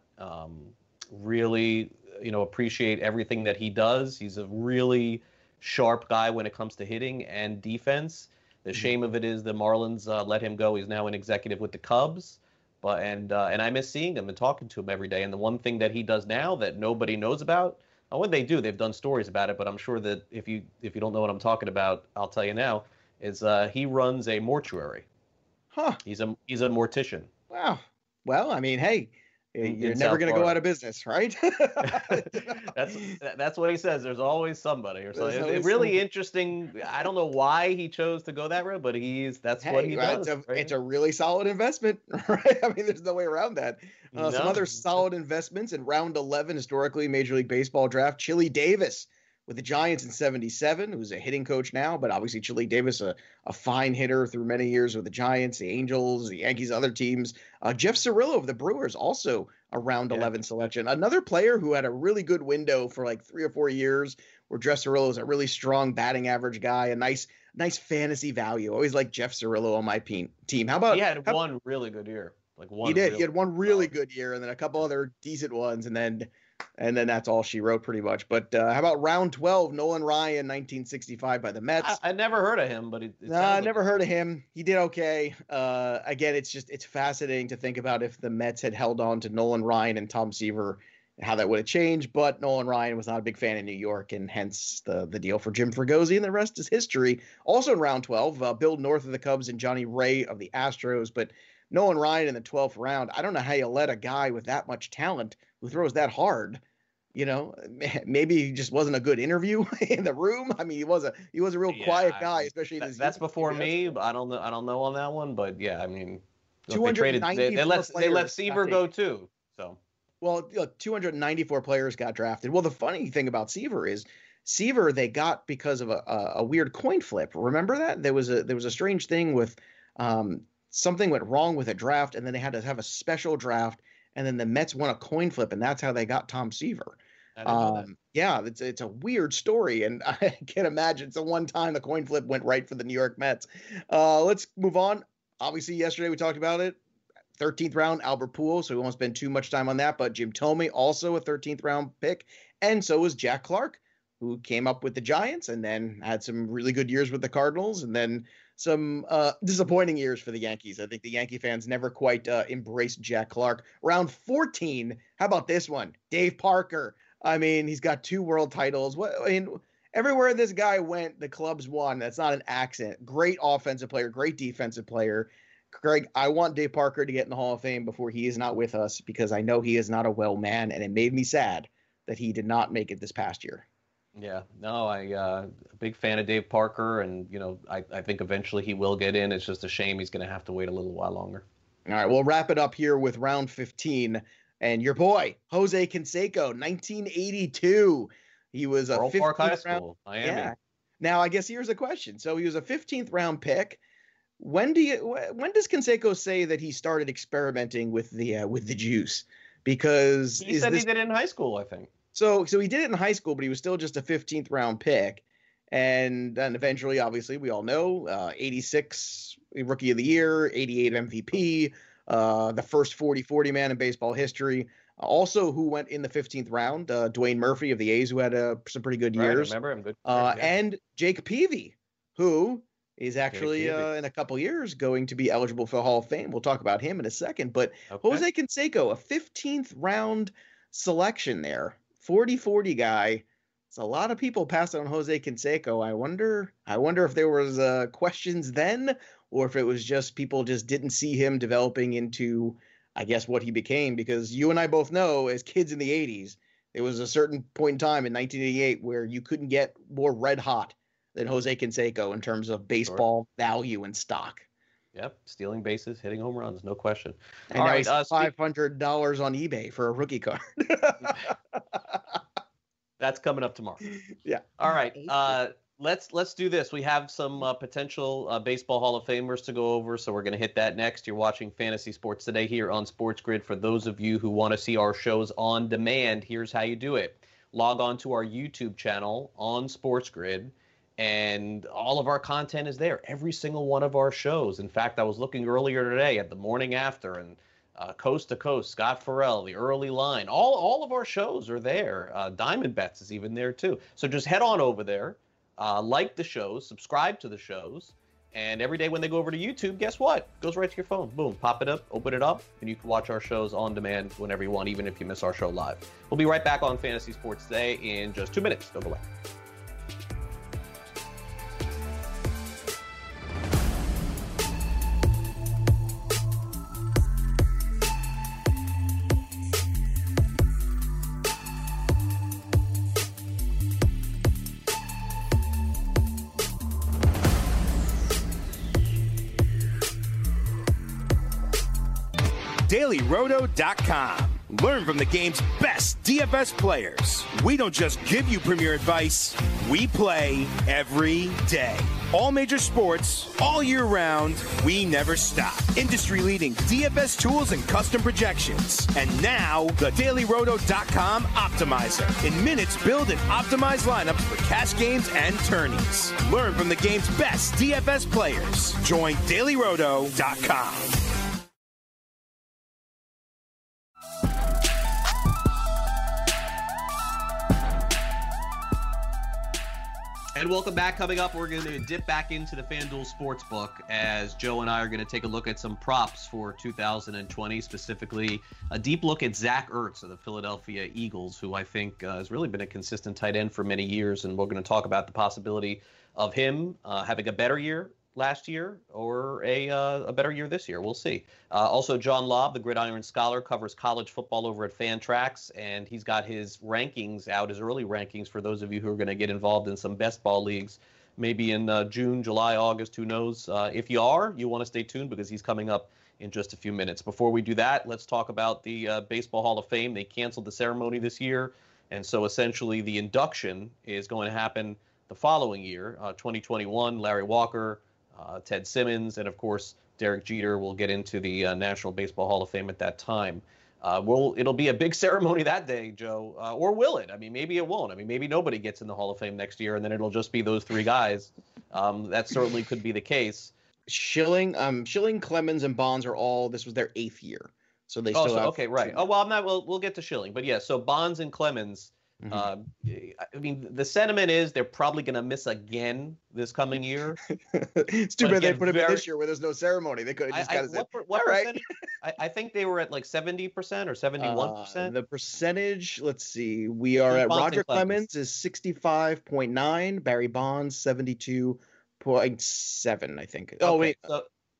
Really, appreciate everything that he does. He's a really sharp guy when it comes to hitting and defense. The shame of it is the Marlins let him go. He's now an executive with the Cubs, and I miss seeing him and talking to him every day. And the one thing that he does now that nobody knows about, when they do, they've done stories about it, but I'm sure that if you don't know what I'm talking about, I'll tell you now, is he runs a mortuary. Huh. He's a mortician. Wow. Well, I mean, hey, you're never going to go out of business, right? That's what he says. There's always somebody or something. It's really interesting. I don't know why he chose to go that route, but that's what he does. It's a really solid investment, right? I mean, there's no way around that. Some other solid investments in round 11, historically Major League Baseball draft. Chili Davis with the Giants in 77, who's a hitting coach now, but obviously Chili Davis, a fine hitter through many years with the Giants, the Angels, the Yankees, other teams. Jeff Cirillo of the Brewers, also a round 11 selection. Another player who had a really good window for like 3 or 4 years, where Jeff Cirillo is a really strong batting average guy, a nice fantasy value. Always like Jeff Cirillo on my team. How about he had one really good year? He did. He had one really good year, and then a couple other decent ones, and then that's all she wrote pretty much. But how about round 12, Nolan Ryan, 1965 by the Mets? I never heard of him, but I never heard of him. He did okay. Again, it's fascinating to think about if the Mets had held on to Nolan Ryan and Tom Seaver, how that would have changed. But Nolan Ryan was not a big fan in New York, and hence the deal for Jim Fregosi, and the rest is history. Also in round 12, Bill North of the Cubs and Johnny Ray of the Astros. But Nolan Ryan in the 12th round, I don't know how you let a guy with that much talent who throws that hard, maybe he just wasn't a good interview in the room. I mean, he was a real quiet guy, especially in his that's before me. But I don't know on that one, but yeah, I mean, they let Seaver go too. So, well, 294 players got drafted. Well, the funny thing about Seaver is they got because of a weird coin flip. Remember that there was a strange thing with something went wrong with a draft, and then they had to have a special draft, and then the Mets won a coin flip, and that's how they got Tom Seaver. Yeah, it's a weird story, and I can't imagine. So one time the coin flip went right for the New York Mets. Let's move on. Obviously, yesterday we talked about it. 13th round, Albert Pujols, so we won't spend too much time on that. But Jim Thome, also a 13th round pick, and so was Jack Clark, who came up with the Giants and then had some really good years with the Cardinals, and then some disappointing years for the Yankees. I think the Yankee fans never quite embraced Jack Clark. Round 14, how about this one? Dave Parker. I mean, he's got 2 world titles. Everywhere this guy went, the Cubs won. That's not an accident. Great offensive player, great defensive player. Greg, I want Dave Parker to get in the Hall of Fame before he is not with us, because I know he is not a well man, and it made me sad that he did not make it this past year. Yeah, no, a big fan of Dave Parker, and I think eventually he will get in. It's just a shame he's going to have to wait a little while longer. All right, we'll wrap it up here with round 15, and your boy Jose Canseco, 1982. He was a 15th Park High round. School, Miami. Yeah. Now, I guess here's a question. So he was a 15th round pick. When does Canseco say that he started experimenting with the juice? Because he said he did it in high school, I think. So he did it in high school, but he was still just a 15th round pick. And then eventually, obviously, we all know, 86 Rookie of the Year, 88 MVP, the first 40-40 man in baseball history. Also, who went in the 15th round, Dwayne Murphy of the A's, who had some pretty good years. I remember him. Good. And Jake Peavy, who is actually in a couple years going to be eligible for the Hall of Fame. We'll talk about him in a second. But okay. Jose Canseco, a 15th round selection there, 40-40 guy. It's a lot of people passed on Jose Canseco. I wonder if there was questions then, or if it was just people just didn't see him developing into, I guess, what he became. Because you and I both know, as kids in the 80s, there was a certain point in time in 1988 where you couldn't get more red hot than Jose Canseco in terms of baseball value and stock. Yep, stealing bases, hitting home runs, no question. And all right, $500 on eBay for a rookie card. That's coming up tomorrow. Yeah. All right. Let's do this. We have some potential baseball Hall of Famers to go over, so we're going to hit that next. You're watching Fantasy Sports Today here on Sports Grid. For those of you who want to see our shows on demand, here's how you do it. Log on to our YouTube channel on Sports Grid, and all of our content is there. Every single one of our shows. In fact, I was looking earlier today at the morning after, and Coast to Coast, Scott Farrell, The Early Line, all of our shows are there. Diamond Bets is even there too. So just head on over there, like the shows, subscribe to the shows, and every day when they go over to YouTube, guess what? It goes right to your phone. Boom, pop it up, open it up, and you can watch our shows on demand whenever you want, even if you miss our show live. We'll be right back on Fantasy Sports Today in just 2 minutes. Don't go away. DailyRoto.com. Learn from the game's best DFS players. We don't just give you premier advice, we play every day. All major sports, all year round, we never stop. Industry-leading DFS tools and custom projections. And now, the DailyRoto.com Optimizer. In minutes, build and optimize lineups for cash games and tourneys. Learn from the game's best DFS players. Join DailyRoto.com. And welcome back. Coming up, we're going to dip back into the FanDuel Sportsbook as Joe and I are going to take a look at some props for 2020, specifically a deep look at Zach Ertz of the Philadelphia Eagles, who I think has really been a consistent tight end for many years. And we're going to talk about the possibility of him having a better year last year or a better year this year. We'll see. Also, John Lobb, the Gridiron Scholar, covers college football over at Fantrax, and he's got his rankings out, his early rankings for those of you who are going to get involved in some best ball leagues, maybe in June, July, August, who knows. If you are, you want to stay tuned because he's coming up in just a few minutes. Before we do that, let's talk about the Baseball Hall of Fame. They canceled the ceremony this year, and so essentially the induction is going to happen the following year, 2021. Larry Walker, Ted Simmons, and of course Derek Jeter will get into the National Baseball Hall of Fame at that time. It'll be a big ceremony that day, Joe, or will it? I mean, maybe it won't. I mean, maybe nobody gets in the Hall of Fame next year, and then it'll just be those three guys. That certainly could be the case. Schilling, Clemens, and Bonds are all. This was their 8th year, so they still have. Okay, right. Oh well, we'll get to Schilling, but yeah. So Bonds and Clemens I mean, the sentiment is they're probably going to miss again this coming year. It's too bad they put him in this year where there's no ceremony. They could have just kind of said, what all right. percentage? I think they were at like 70% or 71%. The percentage, let's see. We are at Roger Clemens is 65.9, Barry Bonds 72.7, I think. Oh, wait. So,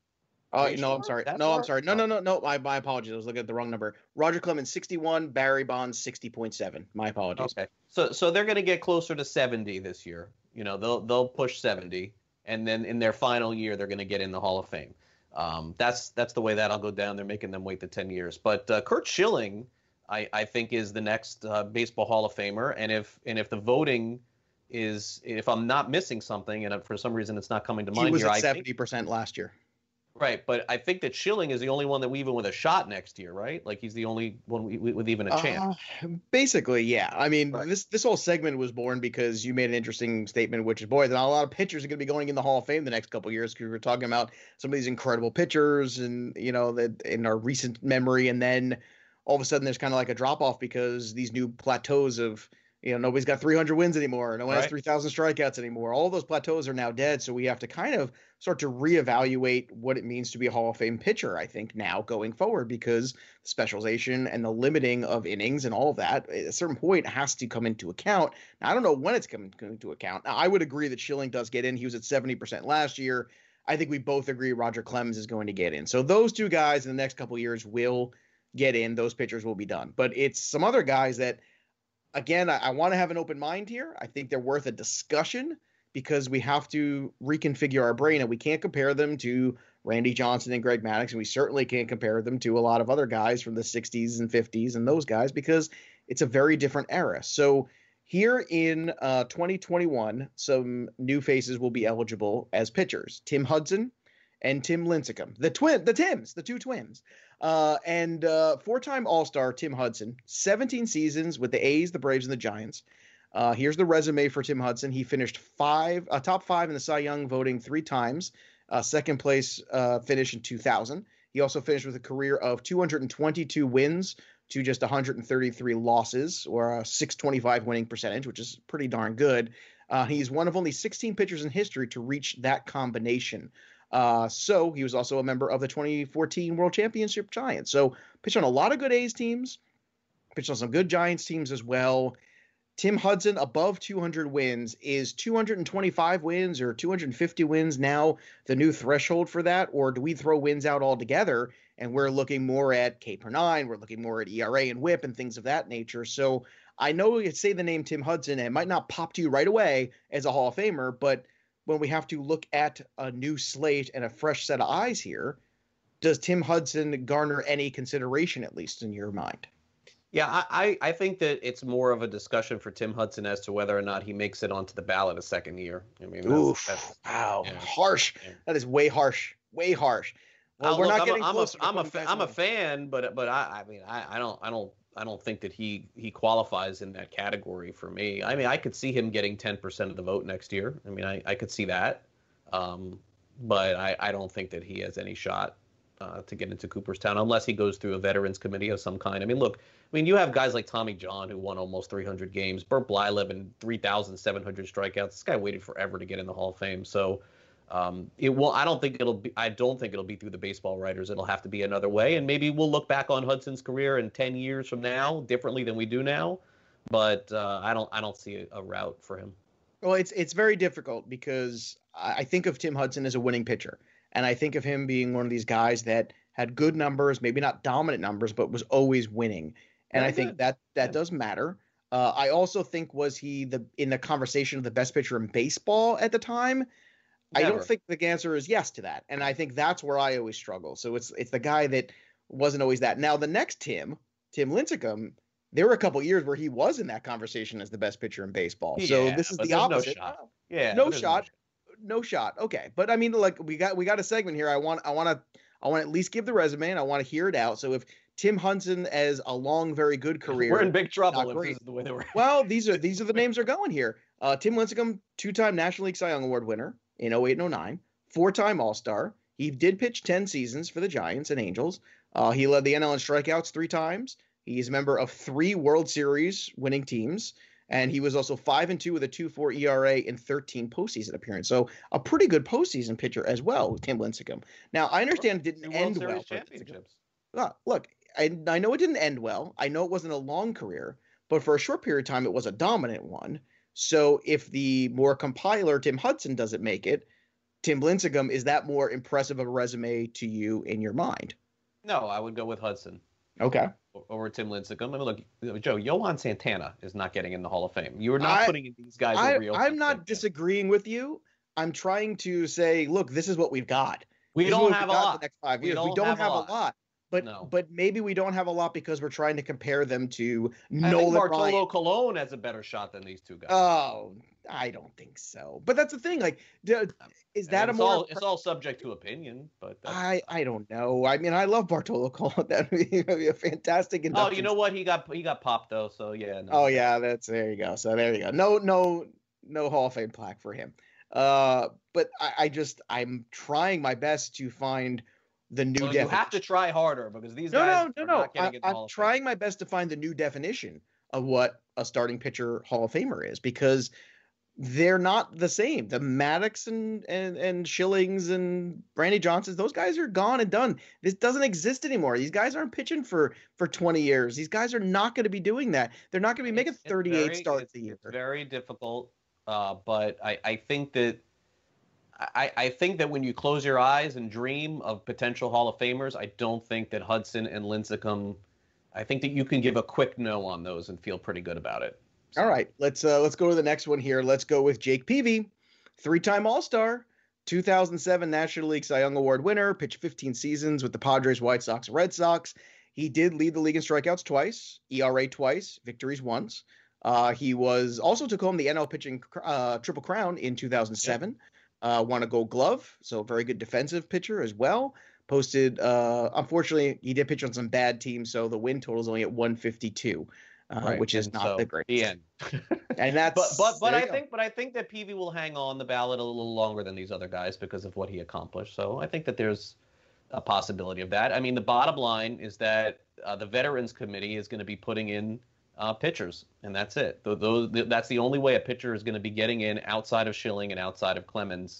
no, I'm sorry. I'm sorry. No. My apologies. I was looking at the wrong number. Roger Clemens 61, Barry Bonds 60.7. My apologies. Okay. So they're going to get closer to 70 this year. You know, they'll push 70, and then in their final year they're going to get in the Hall of Fame. That's the way that'll go down. They're making them wait the 10 years. But Curt Schilling, I think, is the next baseball Hall of Famer. And if the voting is, if I'm not missing something, and for some reason it's not coming to mind, he was here, at 70% last year. Right, but I think that Schilling is the only one that we even with a shot next year, right? Like he's the only one with even a chance. Basically, yeah. I mean, right. This whole segment was born because you made an interesting statement, which is, boy, not a lot of pitchers are going to be going in the Hall of Fame the next couple of years, because we're talking about some of these incredible pitchers, and that in our recent memory, and then all of a sudden there's kind of like a drop off because these new plateaus of. Nobody's got 300 wins anymore. No one has 3,000 strikeouts anymore. All of those plateaus are now dead. So we have to kind of start to reevaluate what it means to be a Hall of Fame pitcher, I think, now going forward, because the specialization and the limiting of innings and all of that at a certain point has to come into account. Now, I don't know when it's coming into account. Now, I would agree that Schilling does get in. He was at 70% last year. I think we both agree Roger Clemens is going to get in. So those two guys in the next couple of years will get in. Those pitchers will be done. But it's some other guys that, again, I want to have an open mind here. I think they're worth a discussion because we have to reconfigure our brain, and we can't compare them to Randy Johnson and Greg Maddux, and we certainly can't compare them to a lot of other guys from the 60s and 50s and those guys, because it's a very different era. So here in 2021, some new faces will be eligible as pitchers: Tim Hudson and Tim Lincecum, the two twins. And four-time All-Star Tim Hudson, 17 seasons with the A's, the Braves, and the Giants. Here's the resume for Tim Hudson. He finished top five in the Cy Young voting 3 times. Second place finish in 2000. He also finished with a career of 222 wins to just 133 losses, or a .625 winning percentage, which is pretty darn good. He's one of only 16 pitchers in history to reach that combination. So he was also a member of the 2014 World Championship Giants. So pitched on a lot of good A's teams, pitched on some good Giants teams as well. Tim Hudson, above 200 wins. Is 225 wins or 250 wins now the new threshold for that? Or do we throw wins out altogether and we're looking more at K per nine, we're looking more at ERA and WHIP and things of that nature? So I know you say the name Tim Hudson, and it might not pop to you right away as a Hall of Famer, but when we have to look at a new slate and a fresh set of eyes here, does Tim Hudson garner any consideration, at least in your mind? Yeah, I think that it's more of a discussion for Tim Hudson as to whether or not he makes it onto the ballot a second year. I mean, wow, yeah. Harsh. Yeah. That is way harsh. Way harsh. Well, we're not getting closer. I'm a fan, but I mean, I don't think that he qualifies in that category for me. I mean, I could see him getting 10% of the vote next year. I mean, I could see that, but I don't think that he has any shot to get into Cooperstown unless he goes through a veterans committee of some kind. I mean, look, you have guys like Tommy John who won almost 300 games, Burt Blyleven 3,700 strikeouts. This guy waited forever to get in the Hall of Fame. So it will. I don't think it'll be through the baseball writers. It'll have to be another way, and maybe we'll look back on Hudson's career in 10 years from now differently than we do now. But I don't see a route for him. Well, it's very difficult because I think of Tim Hudson as a winning pitcher, and I think of him being one of these guys that had good numbers, maybe not dominant numbers, but was always winning. And I think that does matter. I also think, was he in the conversation of the best pitcher in baseball at the time? Never. I don't think the answer is yes to that. And I think that's where I always struggle. So it's the guy that wasn't always that. Now, the next Tim Lincecum, there were a couple years where he was in that conversation as the best pitcher in baseball. Yeah, so this is the opposite. No shot. Yeah, no shot. No shot. Okay. But I mean, like, we got a segment here. I want to at least give the resume, and I want to hear it out. So if Tim Hudson has a long, very good career, we're in big trouble if this is the way they were. Well, these are the names are going here. Tim Lincecum, 2-time National League Cy Young Award winner in 08 and 09, 4-time All-Star. He did pitch 10 seasons for the Giants and Angels. He led the NL in strikeouts 3 times. He's a member of 3 World Series winning teams. And he was also 5-2 with a 2.4 ERA in 13 postseason appearances. So a pretty good postseason pitcher as well, Tim Lincecum. Now, I understand it didn't end well. Championships. Look, I know it didn't end well. I know it wasn't a long career, but for a short period of time, it was a dominant one. So if the more compiler Tim Hudson doesn't make it, Tim Lincecum, is that more impressive of a resume to you in your mind? No, I would go with Hudson. Okay. Over Tim Lincecum. I mean, look, Joe, Yohan Santana is not getting in the Hall of Fame. You are not putting in these guys over Yohan I'm not Santana. disagreeing with you. I'm trying to say, look, this is what we've got. We don't have a lot. The next 5 years. We don't have a lot. But maybe we don't have a lot because we're trying to compare them to Nolan Ryan. Bartolo Colon has a better shot than these two guys. Oh, I don't think so. But that's the thing. Like, is that it's all subject to opinion? But I don't know. I mean, I love Bartolo Colon. That would be a fantastic induction. Oh, you know what? He got popped though. So yeah. No. Oh yeah, there you go. So there you go. No Hall of Fame plaque for him. But I'm trying my best to find the new definition. You have to try harder because these guys are not getting in the Hall of Fame. I'm trying my best to find the new definition of what a starting pitcher Hall of Famer is, because they're not the same. The Maddox and Schillings and Randy Johnsons, those guys are gone and done. This doesn't exist anymore. These guys aren't pitching for 20 years. These guys are not going to be doing that. They're not going to be making 38 starts a year. It's very difficult, but I think that I think that when you close your eyes and dream of potential Hall of Famers, I don't think that Hudson and Lincecum, I think that you can give a quick no on those and feel pretty good about it. So. All right, let's go to the next one here. Let's go with Jake Peavy, 3-time All-Star, 2007 National League Cy Young Award winner, pitched 15 seasons with the Padres, White Sox, and Red Sox. He did lead the league in strikeouts twice, ERA twice, victories once. He was also took home the NL pitching Triple Crown in 2007. Yeah. Won a Gold Glove, so a very good defensive pitcher as well. Posted, unfortunately, he did pitch on some bad teams, so the win total is only at 152, right. Which is not the greatest. The end. And that's but I think that Peavy will hang on the ballot a little longer than these other guys because of what he accomplished. So I think that there's a possibility of that. I mean, the bottom line is that the Veterans Committee is going to be putting in pitchers, and that's it. That's the only way a pitcher is going to be getting in outside of Schilling and outside of Clemens,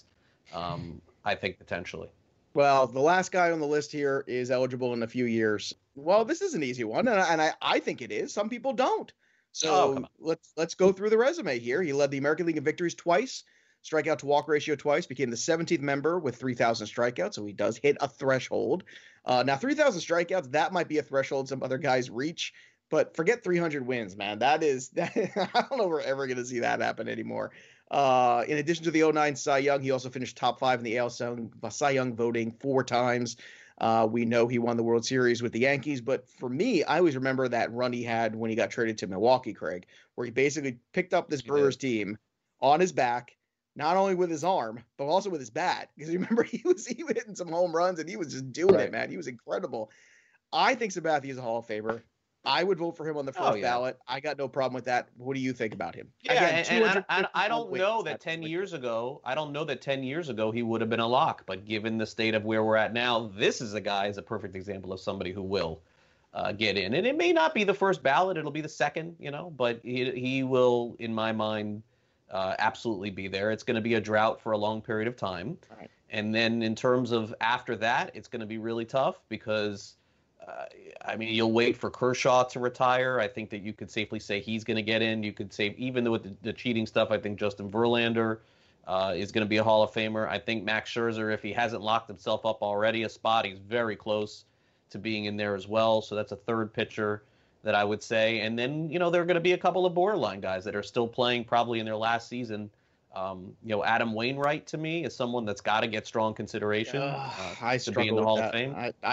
I think, potentially. Well, the last guy on the list here is eligible in a few years. Well, this is an easy one, and I think it is. Some people don't. So let's go through the resume here. He led the American League in victories twice, strikeout to walk ratio twice, became the 17th member with 3,000 strikeouts, so he does hit a threshold. Now, 3,000 strikeouts, that might be a threshold some other guys reach. But forget 300 wins, man. That I don't know if we're ever going to see that happen anymore. In addition to the 2009 Cy Young, he also finished top 5 in the AL Cy Young voting 4 times. We know he won the World Series with the Yankees. But for me, I always remember that run he had when he got traded to Milwaukee, Craig, where he basically picked up this Brewers team on his back, not only with his arm, but also with his bat. Because remember, he was hitting some home runs, and he was just doing it, man. He was incredible. I think Sabathia is a Hall of Famer. I would vote for him on the first ballot. I got no problem with that. What do you think about him? Yeah, again, and I don't know that 10 years ago. I don't know that 10 years ago he would have been a lock. But given the state of where we're at now, this is a guy is a perfect example of somebody who will get in. And it may not be the first ballot; it'll be the second. But he will, in my mind, absolutely be there. It's going to be a drought for a long period of time. Right. And then in terms of after that, it's going to be really tough because. You'll wait for Kershaw to retire. I think that you could safely say he's going to get in. You could say, even with the cheating stuff, I think Justin Verlander is going to be a Hall of Famer. I think Max Scherzer, if he hasn't locked himself up already a spot, he's very close to being in there as well. So that's a third pitcher that I would say. And then, there are going to be a couple of borderline guys that are still playing probably in their last season. Adam Wainwright to me is someone that's got to get strong consideration to be in the Hall of Fame.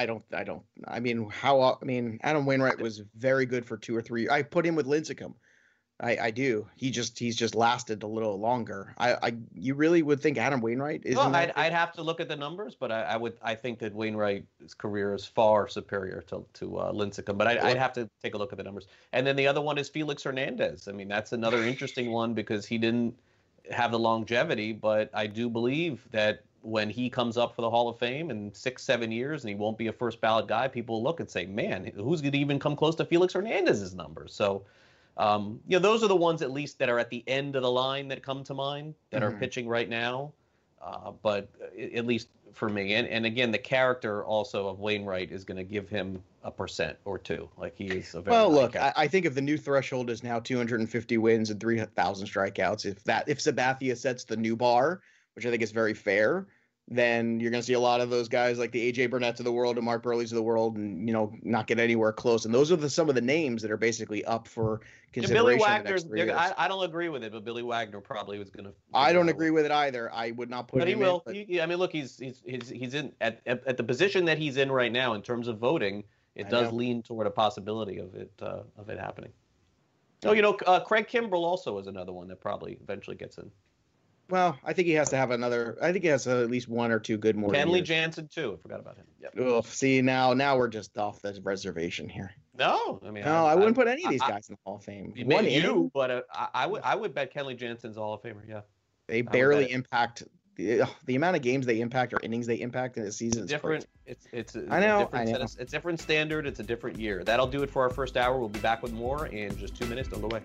Adam Wainwright was very good for 2 or 3 years. I put him with Lincecum. I do. He's just lasted a little longer. You really would think Adam Wainwright is? Well, I'd have to look at the numbers, but I think that Wainwright's career is far superior to Lincecum. But I'd have to take a look at the numbers. And then the other one is Felix Hernandez. I mean, that's another interesting one because he didn't have the longevity, but I do believe that when he comes up for the Hall of Fame in 6-7 years and he won't be a first ballot guy, people will look and say, man, who's going to even come close to Felix Hernandez's numbers? So Those are the ones at least that are at the end of the line that come to mind that are pitching right now. But at least for me, and again, the character also of Wainwright is going to give him 1% or 2%. Like he is a very look, I think if the new threshold is now 250 wins and 3,000 strikeouts, if Sabathia sets the new bar, which I think is very fair, then you're going to see a lot of those guys like the AJ Burnett's of the world and Mark Burley's of the world, and not get anywhere close. And those are some of the names that are basically up for consideration. Billy Wagner's. I don't agree with it, but Billy Wagner probably was going to. I don't agree with it either. I would not put him in. But he will. Look, he's in at the position that he's in right now in terms of voting. It does lean toward a possibility of it happening. Oh, Craig Kimbrell also is another one that probably eventually gets in. Well, I think he has to have another. I think he has at least 1 or 2 good more. Kenley Jansen too. I forgot about him. Yep. Oh, see now we're just off the reservation here. No, I wouldn't put any of these guys in the Hall of Fame. But I would bet Kenley Jansen's Hall of Famer. Yeah. They barely impact the amount of games they impact or innings they impact in a season. It's different. It's I know. It's a different standard. It's a different year. That'll do it for our first hour. We'll be back with more in just 2 minutes. Don't go away.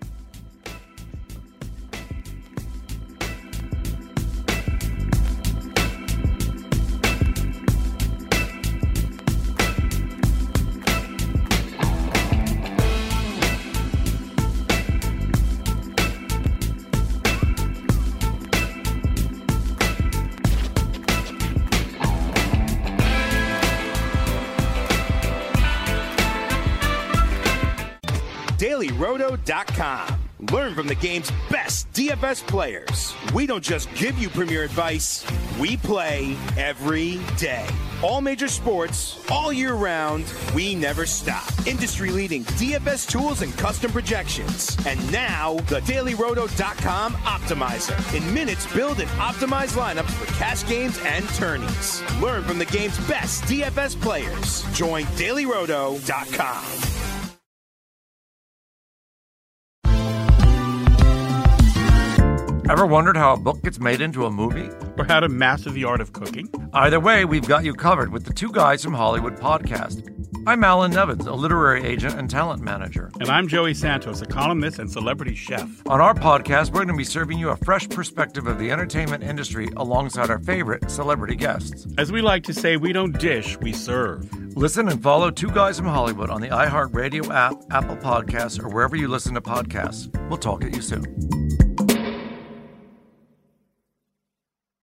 DailyRoto.com. Learn from the game's best DFS players. We don't just give you premier advice, we play every day. All major sports, all year round, we never stop. Industry-leading DFS tools and custom projections. And now, the DailyRoto.com Optimizer. In minutes, build and optimize lineups for cash games and tourneys. Learn from the game's best DFS players. Join DailyRoto.com. Ever wondered how a book gets made into a movie? Or how to master the art of cooking? Either way, we've got you covered with the Two Guys from Hollywood podcast. I'm Alan Nevins, a literary agent and talent manager. And I'm Joey Santos, a columnist and celebrity chef. On our podcast, we're going to be serving you a fresh perspective of the entertainment industry alongside our favorite celebrity guests. As we like to say, we don't dish, we serve. Listen and follow Two Guys from Hollywood on the iHeartRadio app, Apple Podcasts, or wherever you listen to podcasts. We'll talk at you soon.